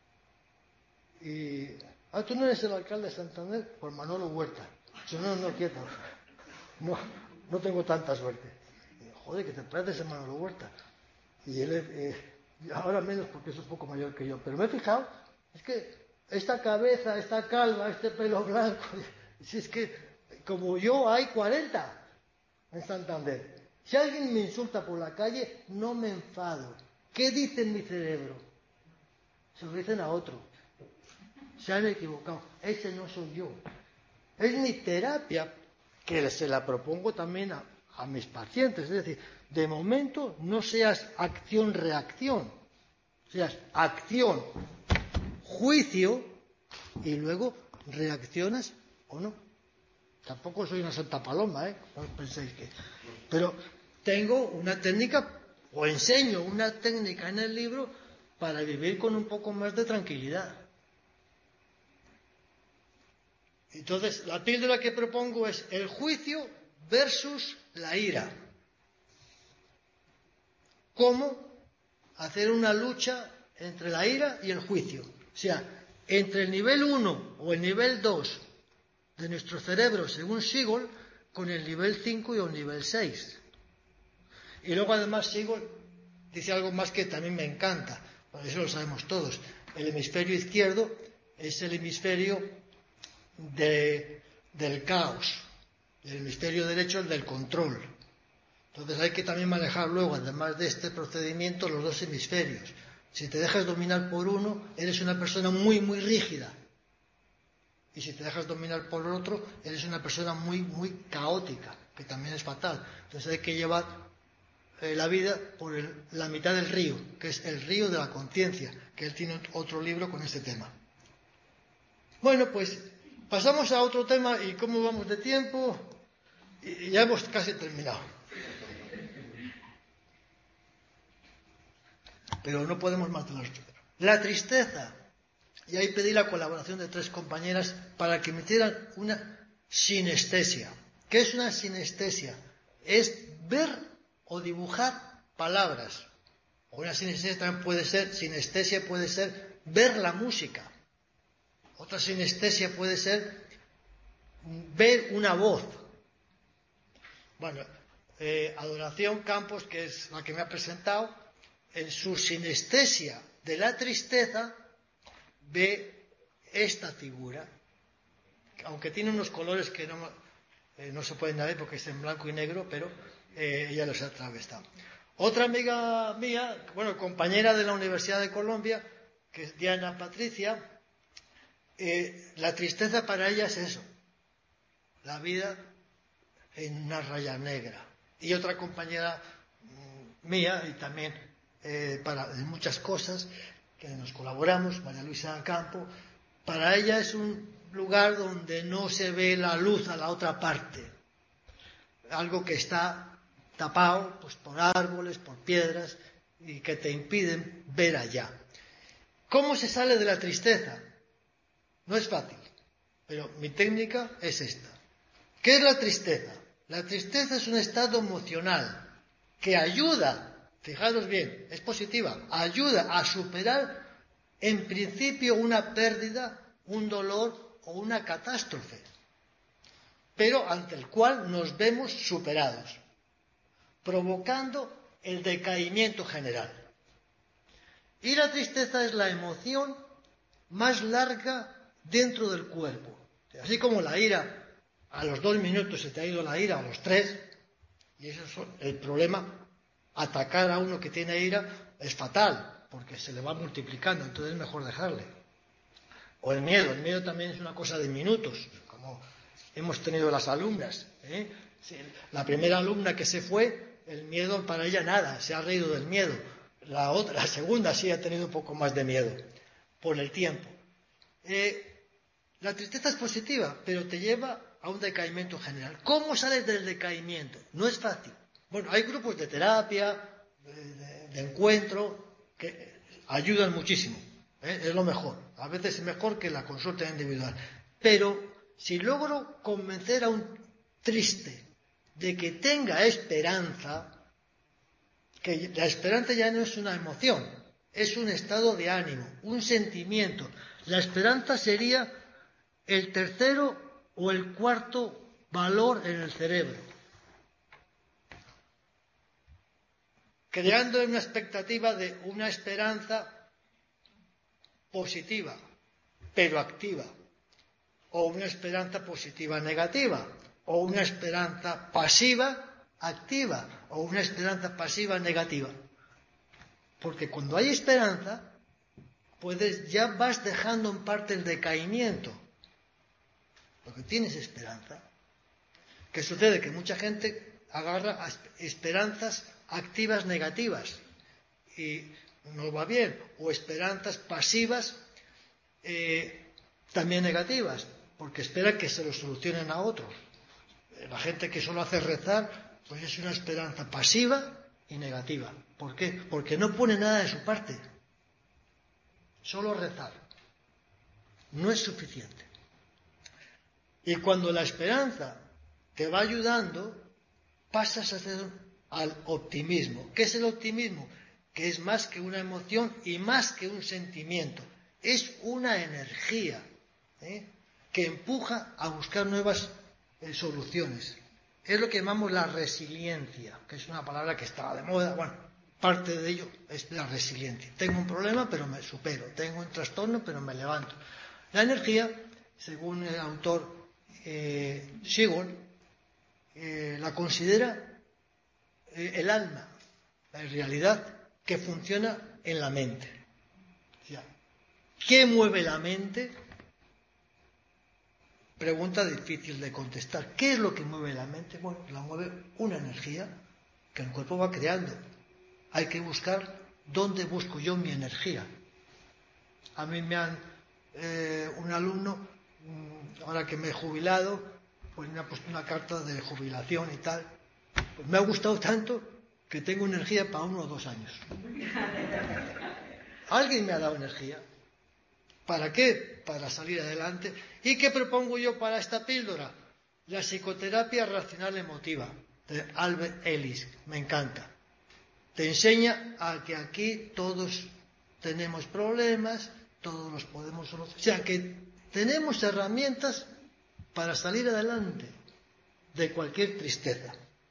Y, ah, tú no eres el alcalde de Santander, por Manolo Huerta. Yo no, no, quieto. No, no tengo tanta suerte. Y, joder, que te pareces a Manolo Huerta. Y él, eh, ahora menos porque es un poco mayor que yo. Pero me he fijado, es que esta cabeza, esta calva, este pelo blanco, si es que como yo hay cuarenta en Santander. Si alguien me insulta por la calle, no me enfado. ¿Qué dice en mi cerebro? Se lo dicen a otro. Se han equivocado. Ese no soy yo. Es mi terapia que se la propongo también a, a mis pacientes. Es decir, de momento no seas acción-reacción. Seas acción, juicio y luego reaccionas o no. Tampoco soy una santa paloma, ¿eh? No penséis que... Pero tengo una técnica, o enseño una técnica en el libro para vivir con un poco más de tranquilidad. Entonces, la píldora que propongo es el juicio versus la ira. ¿Cómo hacer una lucha entre la ira y el juicio? O sea, entre el nivel uno o el nivel dos de nuestro cerebro, según Siegel, con el nivel cinco y el nivel seis. Y luego, además, Siegel dice algo más que también me encanta. Bueno, eso lo sabemos todos. El hemisferio izquierdo es el hemisferio de, del caos. El hemisferio derecho el del control. Entonces hay que también manejar luego, además de este procedimiento, los dos hemisferios. Si te dejas dominar por uno, eres una persona muy, muy rígida. Y si te dejas dominar por el otro, eres una persona muy, muy caótica, que también es fatal. Entonces hay que llevar eh, la vida por el, la mitad del río, que es el río de la conciencia, que él tiene otro libro con este tema. Bueno, pues pasamos a otro tema. ¿Y cómo vamos de tiempo? Y ya hemos casi terminado. Pero no podemos mantenerlo. La tristeza. Y ahí pedí la colaboración de tres compañeras para que me hicieran una sinestesia. ¿Qué es una sinestesia? Es ver o dibujar palabras. O una sinestesia también puede ser, sinestesia puede ser ver la música. Otra sinestesia puede ser ver una voz. Bueno, eh, Adoración Campos, que es la que me ha presentado, en su sinestesia de la tristeza, ve esta figura, aunque tiene unos colores que no, eh, no se pueden ver porque es en blanco y negro, pero eh, ella los ha atravesado. Otra amiga mía, bueno, compañera de la Universidad de Colombia, que es Diana Patricia, eh, la tristeza para ella es eso, la vida en una raya negra. Y otra compañera mmm, mía, y también eh, para en muchas cosas, que nos colaboramos, María Luisa Campo, para ella es un lugar donde no se ve la luz a la otra parte, algo que está tapado pues, por árboles, por piedras, y que te impiden ver allá. ¿Cómo se sale de la tristeza? No es fácil, pero mi técnica es esta. ¿Qué es la tristeza? La tristeza es un estado emocional que ayuda, fijaros bien, es positiva, ayuda a superar en principio una pérdida, un dolor o una catástrofe, pero ante el cual nos vemos superados, provocando el decaimiento general. Y la tristeza es la emoción más larga dentro del cuerpo. Así como la ira, a los dos minutos se te ha ido la ira, a los tres, y eso es el problema. Atacar a uno que tiene ira es fatal, porque se le va multiplicando, entonces es mejor dejarle. O el miedo, el miedo también es una cosa de minutos, como hemos tenido las alumnas, ¿eh? La primera alumna que se fue, el miedo para ella nada, se ha reído del miedo. La otra, la segunda sí ha tenido un poco más de miedo, por el tiempo. Eh, la tristeza es positiva, pero te lleva a un decaimiento general. ¿Cómo sales del decaimiento? No es fácil. Bueno, hay grupos de terapia, de, de, de encuentro, que ayudan muchísimo, ¿eh? Es lo mejor. A veces es mejor que la consulta individual. Pero si logro convencer a un triste de que tenga esperanza, que la esperanza ya no es una emoción, es un estado de ánimo, un sentimiento. La esperanza sería el tercero o el cuarto valor en el cerebro, creando una expectativa de una esperanza positiva, pero activa, o una esperanza positiva negativa, o una esperanza pasiva activa, o una esperanza pasiva negativa. Porque cuando hay esperanza, puedes, ya vas dejando en parte el decaimiento, porque tienes esperanza. ¿Qué sucede? Que mucha gente agarra esperanzas activas negativas y no va bien, o esperanzas pasivas eh, también negativas, porque espera que se lo solucionen a otros. La gente que solo hace rezar pues es una esperanza pasiva y negativa. ¿Por qué? Porque no pone nada de su parte. Solo rezar. No es suficiente. Y cuando la esperanza te va ayudando, pasas a hacer al optimismo. ¿Qué es el optimismo? Que es más que una emoción y más que un sentimiento. Es una energía, ¿eh?, que empuja a buscar nuevas eh, soluciones. Es lo que llamamos la resiliencia, que es una palabra que estaba de moda. Bueno, parte de ello es la resiliencia. Tengo un problema, pero me supero. Tengo un trastorno, pero me levanto. La energía, según el autor eh, Siegel, eh, la considera eh, el alma, la realidad que funciona en la mente. O sea, ¿qué mueve la mente? Pregunta difícil de contestar. ¿Qué es lo que mueve la mente? Bueno, la mueve una energía que el cuerpo va creando. Hay que buscar dónde busco yo mi energía. A mí me han, eh, un alumno, ahora que me he jubilado, pues me ha puesto una carta de jubilación y tal. Pues me ha gustado tanto que tengo energía para uno o dos años. Alguien me ha dado energía. ¿Para qué? Para salir adelante. ¿Y qué propongo yo para esta píldora? La psicoterapia racional emotiva de Albert Ellis. Me encanta. Te enseña a que aquí todos tenemos problemas, todos los podemos solucionar. O sea, que tenemos herramientas para salir adelante de cualquier tristeza.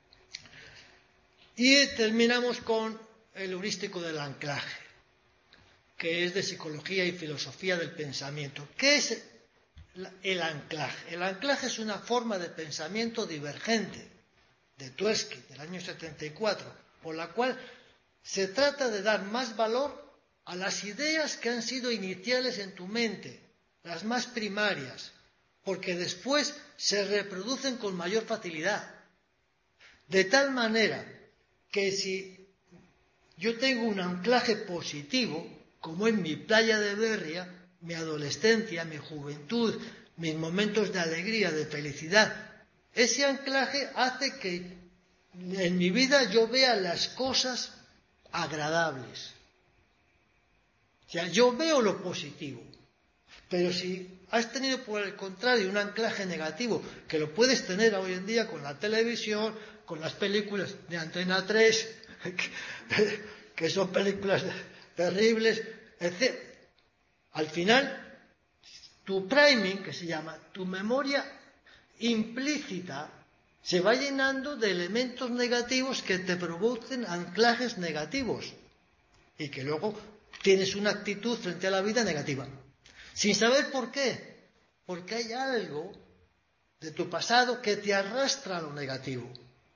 Y terminamos con el heurístico del anclaje, que es de psicología y filosofía del pensamiento. ¿Qué es el anclaje? El anclaje es una forma de pensamiento divergente de Tversky, del año setenta y cuatro, por la cual se trata de dar más valor a las ideas que han sido iniciales en tu mente, las más primarias, porque después se reproducen con mayor facilidad. De tal manera que si yo tengo un anclaje positivo, como en mi playa de Berria, mi adolescencia, mi juventud, mis momentos de alegría, de felicidad, ese anclaje hace que en mi vida yo vea las cosas agradables. O sea, yo veo lo positivo. Pero si has tenido por el contrario un anclaje negativo, que lo puedes tener hoy en día con la televisión, con las películas de Antena tres, que, que son películas terribles, etcétera. Al final, tu priming, que se llama, tu memoria implícita, se va llenando de elementos negativos que te producen anclajes negativos y que luego tienes una actitud frente a la vida negativa. Sin saber por qué. Porque hay algo de tu pasado que te arrastra a lo negativo.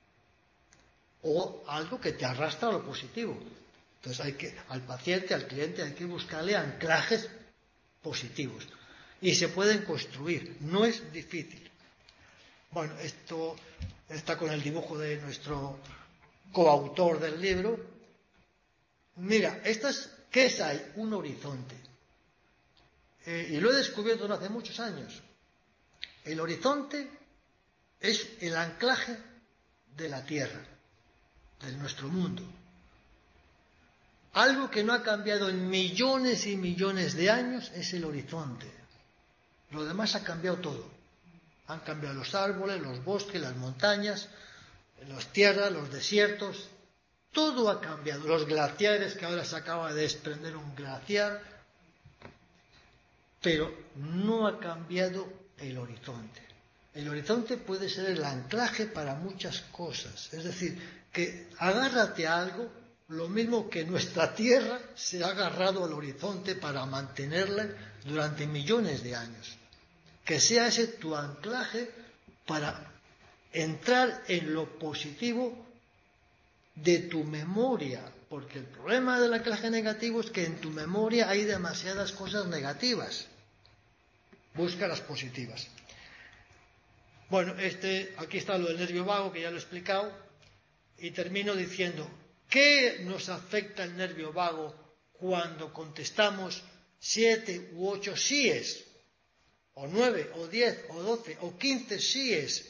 O algo que te arrastra a lo positivo. Entonces hay que, al paciente, al cliente, hay que buscarle anclajes positivos. Y se pueden construir. No es difícil. Bueno, esto está con el dibujo de nuestro coautor del libro. Mira, esto es, ¿qué es ahí? Un horizonte. Eh, y lo he descubierto no hace muchos años. El horizonte es el anclaje de la Tierra, de nuestro mundo. Algo que no ha cambiado en millones y millones de años es el horizonte. Lo demás ha cambiado todo. Han cambiado los árboles, los bosques, las montañas, las tierras, los desiertos. Todo ha cambiado. Los glaciares, que ahora se acaba de desprender un glaciar. Pero no ha cambiado el horizonte. El horizonte puede ser el anclaje para muchas cosas. Es decir, que agárrate a algo, lo mismo que nuestra Tierra se ha agarrado al horizonte para mantenerla durante millones de años. Que sea ese tu anclaje para entrar en lo positivo de tu memoria. Porque el problema del anclaje negativo es que en tu memoria hay demasiadas cosas negativas. Busca las positivas. Bueno, este, aquí está lo del nervio vago, que ya lo he explicado, y termino diciendo, ¿qué nos afecta el nervio vago cuando contestamos siete u ocho síes, o nueve, o diez, o doce, o quince síes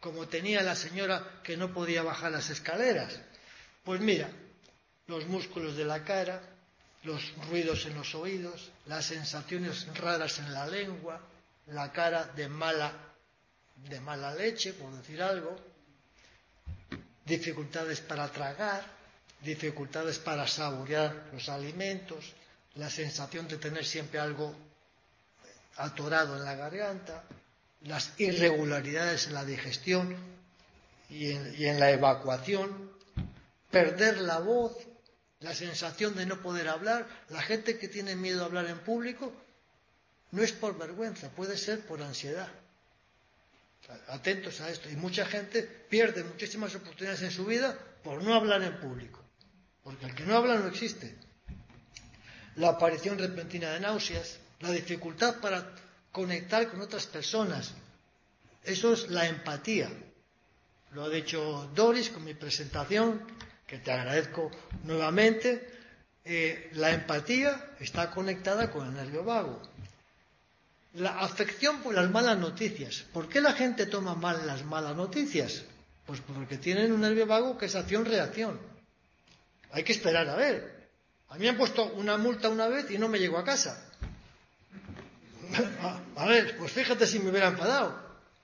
como tenía la señora que no podía bajar las escaleras. Pues mira, los músculos de la cara, los ruidos en los oídos, las sensaciones raras en la lengua, la cara de mala, de mala leche, por decir algo, dificultades para tragar, dificultades para saborear los alimentos, la sensación de tener siempre algo atorado en la garganta, las irregularidades en la digestión y en, y en la evacuación, perder la voz, la sensación de no poder hablar. La gente que tiene miedo a hablar en público no es por vergüenza, puede ser por ansiedad. Atentos a esto. Y mucha gente pierde muchísimas oportunidades en su vida por no hablar en público, porque el que no habla no existe. La aparición repentina de náuseas, la dificultad para conectar con otras personas, eso es la empatía. Lo ha dicho Doris con mi presentación, que te agradezco nuevamente. Eh, la empatía está conectada con el nervio vago. La afección por las malas noticias. ¿Por qué la gente toma mal las malas noticias? Pues porque tienen un nervio vago que es acción-reacción. Hay que esperar a ver. A mí me han puesto una multa una vez y no me llego a casa. A ver, pues fíjate si me hubiera enfadado.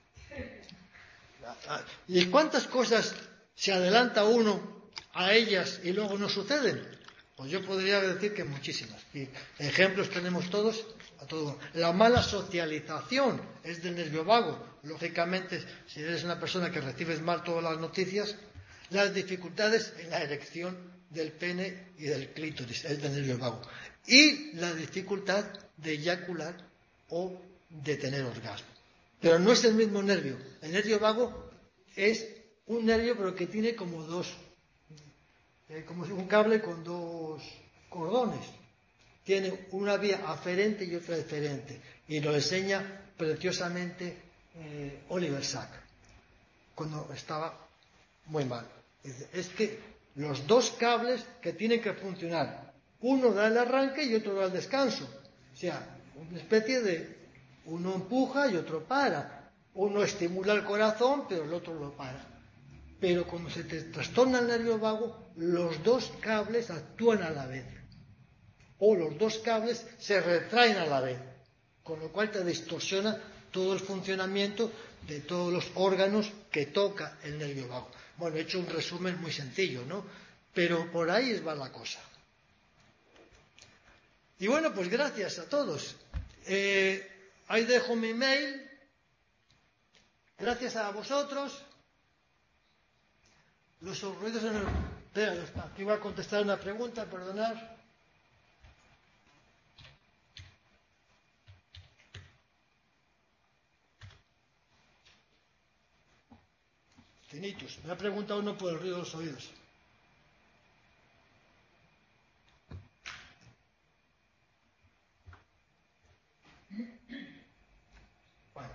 ¿Y cuántas cosas se adelanta uno a ellas y luego no suceden? Pues yo podría decir que muchísimas. Y ejemplos tenemos todos. A todo. La mala socialización es del nervio vago. Lógicamente, si eres una persona que recibes mal todas las noticias, las dificultades en la erección del pene y del clítoris es del nervio vago. Y la dificultad de eyacular o de tener orgasmo. Pero no es el mismo nervio. El nervio vago es un nervio pero que tiene como dos, eh, como un cable con dos cordones. Tiene una vía aferente y otra deferente. Y lo enseña preciosamente eh, Oliver Sacks, cuando estaba muy mal. Dice, es que los dos cables que tienen que funcionar, uno da el arranque y otro da el descanso. O sea, una especie de, uno empuja y otro para. Uno estimula el corazón, pero el otro lo para. Pero como se te trastorna el nervio vago, los dos cables actúan a la vez. O los dos cables se retraen a la vez, con lo cual te distorsiona todo el funcionamiento de todos los órganos que toca el nervio vago. Bueno, he hecho un resumen muy sencillo, ¿no? Pero por ahí va la cosa. Y bueno, pues gracias a todos. Eh, ahí dejo mi mail. Gracias a vosotros. Los ruidos en el... Espera, aquí voy a contestar una pregunta, perdonad. Tinnitus. Me ha preguntado uno por el ruido de los oídos. Bueno.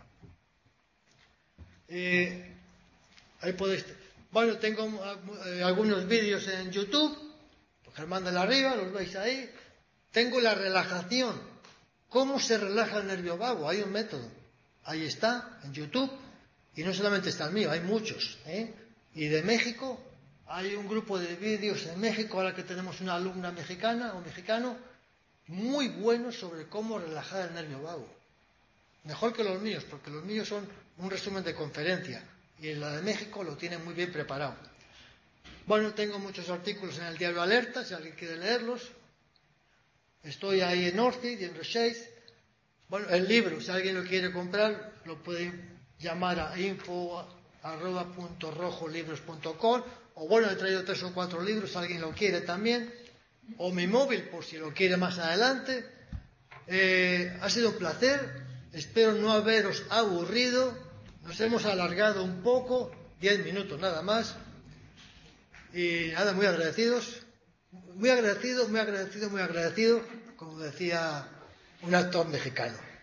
Eh, ahí podéis... Bueno, tengo eh, algunos vídeos en YouTube. Germán de la Riva, los veis ahí. Tengo la relajación. ¿Cómo se relaja el nervio vago? Hay un método. Ahí está, en YouTube. Y no solamente está el mío, hay muchos. ¿eh? Y de México, hay un grupo de vídeos en México, ahora que tenemos una alumna mexicana o mexicano, muy buenos sobre cómo relajar el nervio vago. Mejor que los míos, porque los míos son un resumen de conferencia. Y la de México lo tienen muy bien preparado. Bueno, tengo muchos artículos en el diario Alerta, si alguien quiere leerlos. Estoy ahí en Northfield y en Research. Bueno, el libro, si alguien lo quiere comprar, lo puede llamar a info arroba punto rojo libros punto com, o bueno, he traído tres o cuatro libros, si alguien lo quiere también, o mi móvil por si lo quiere más adelante. Eh, ha sido un placer, espero no haberos aburrido, nos hemos alargado un poco, diez minutos nada más, y nada, muy agradecidos, muy agradecido, muy agradecido, muy agradecido, como decía un actor mexicano.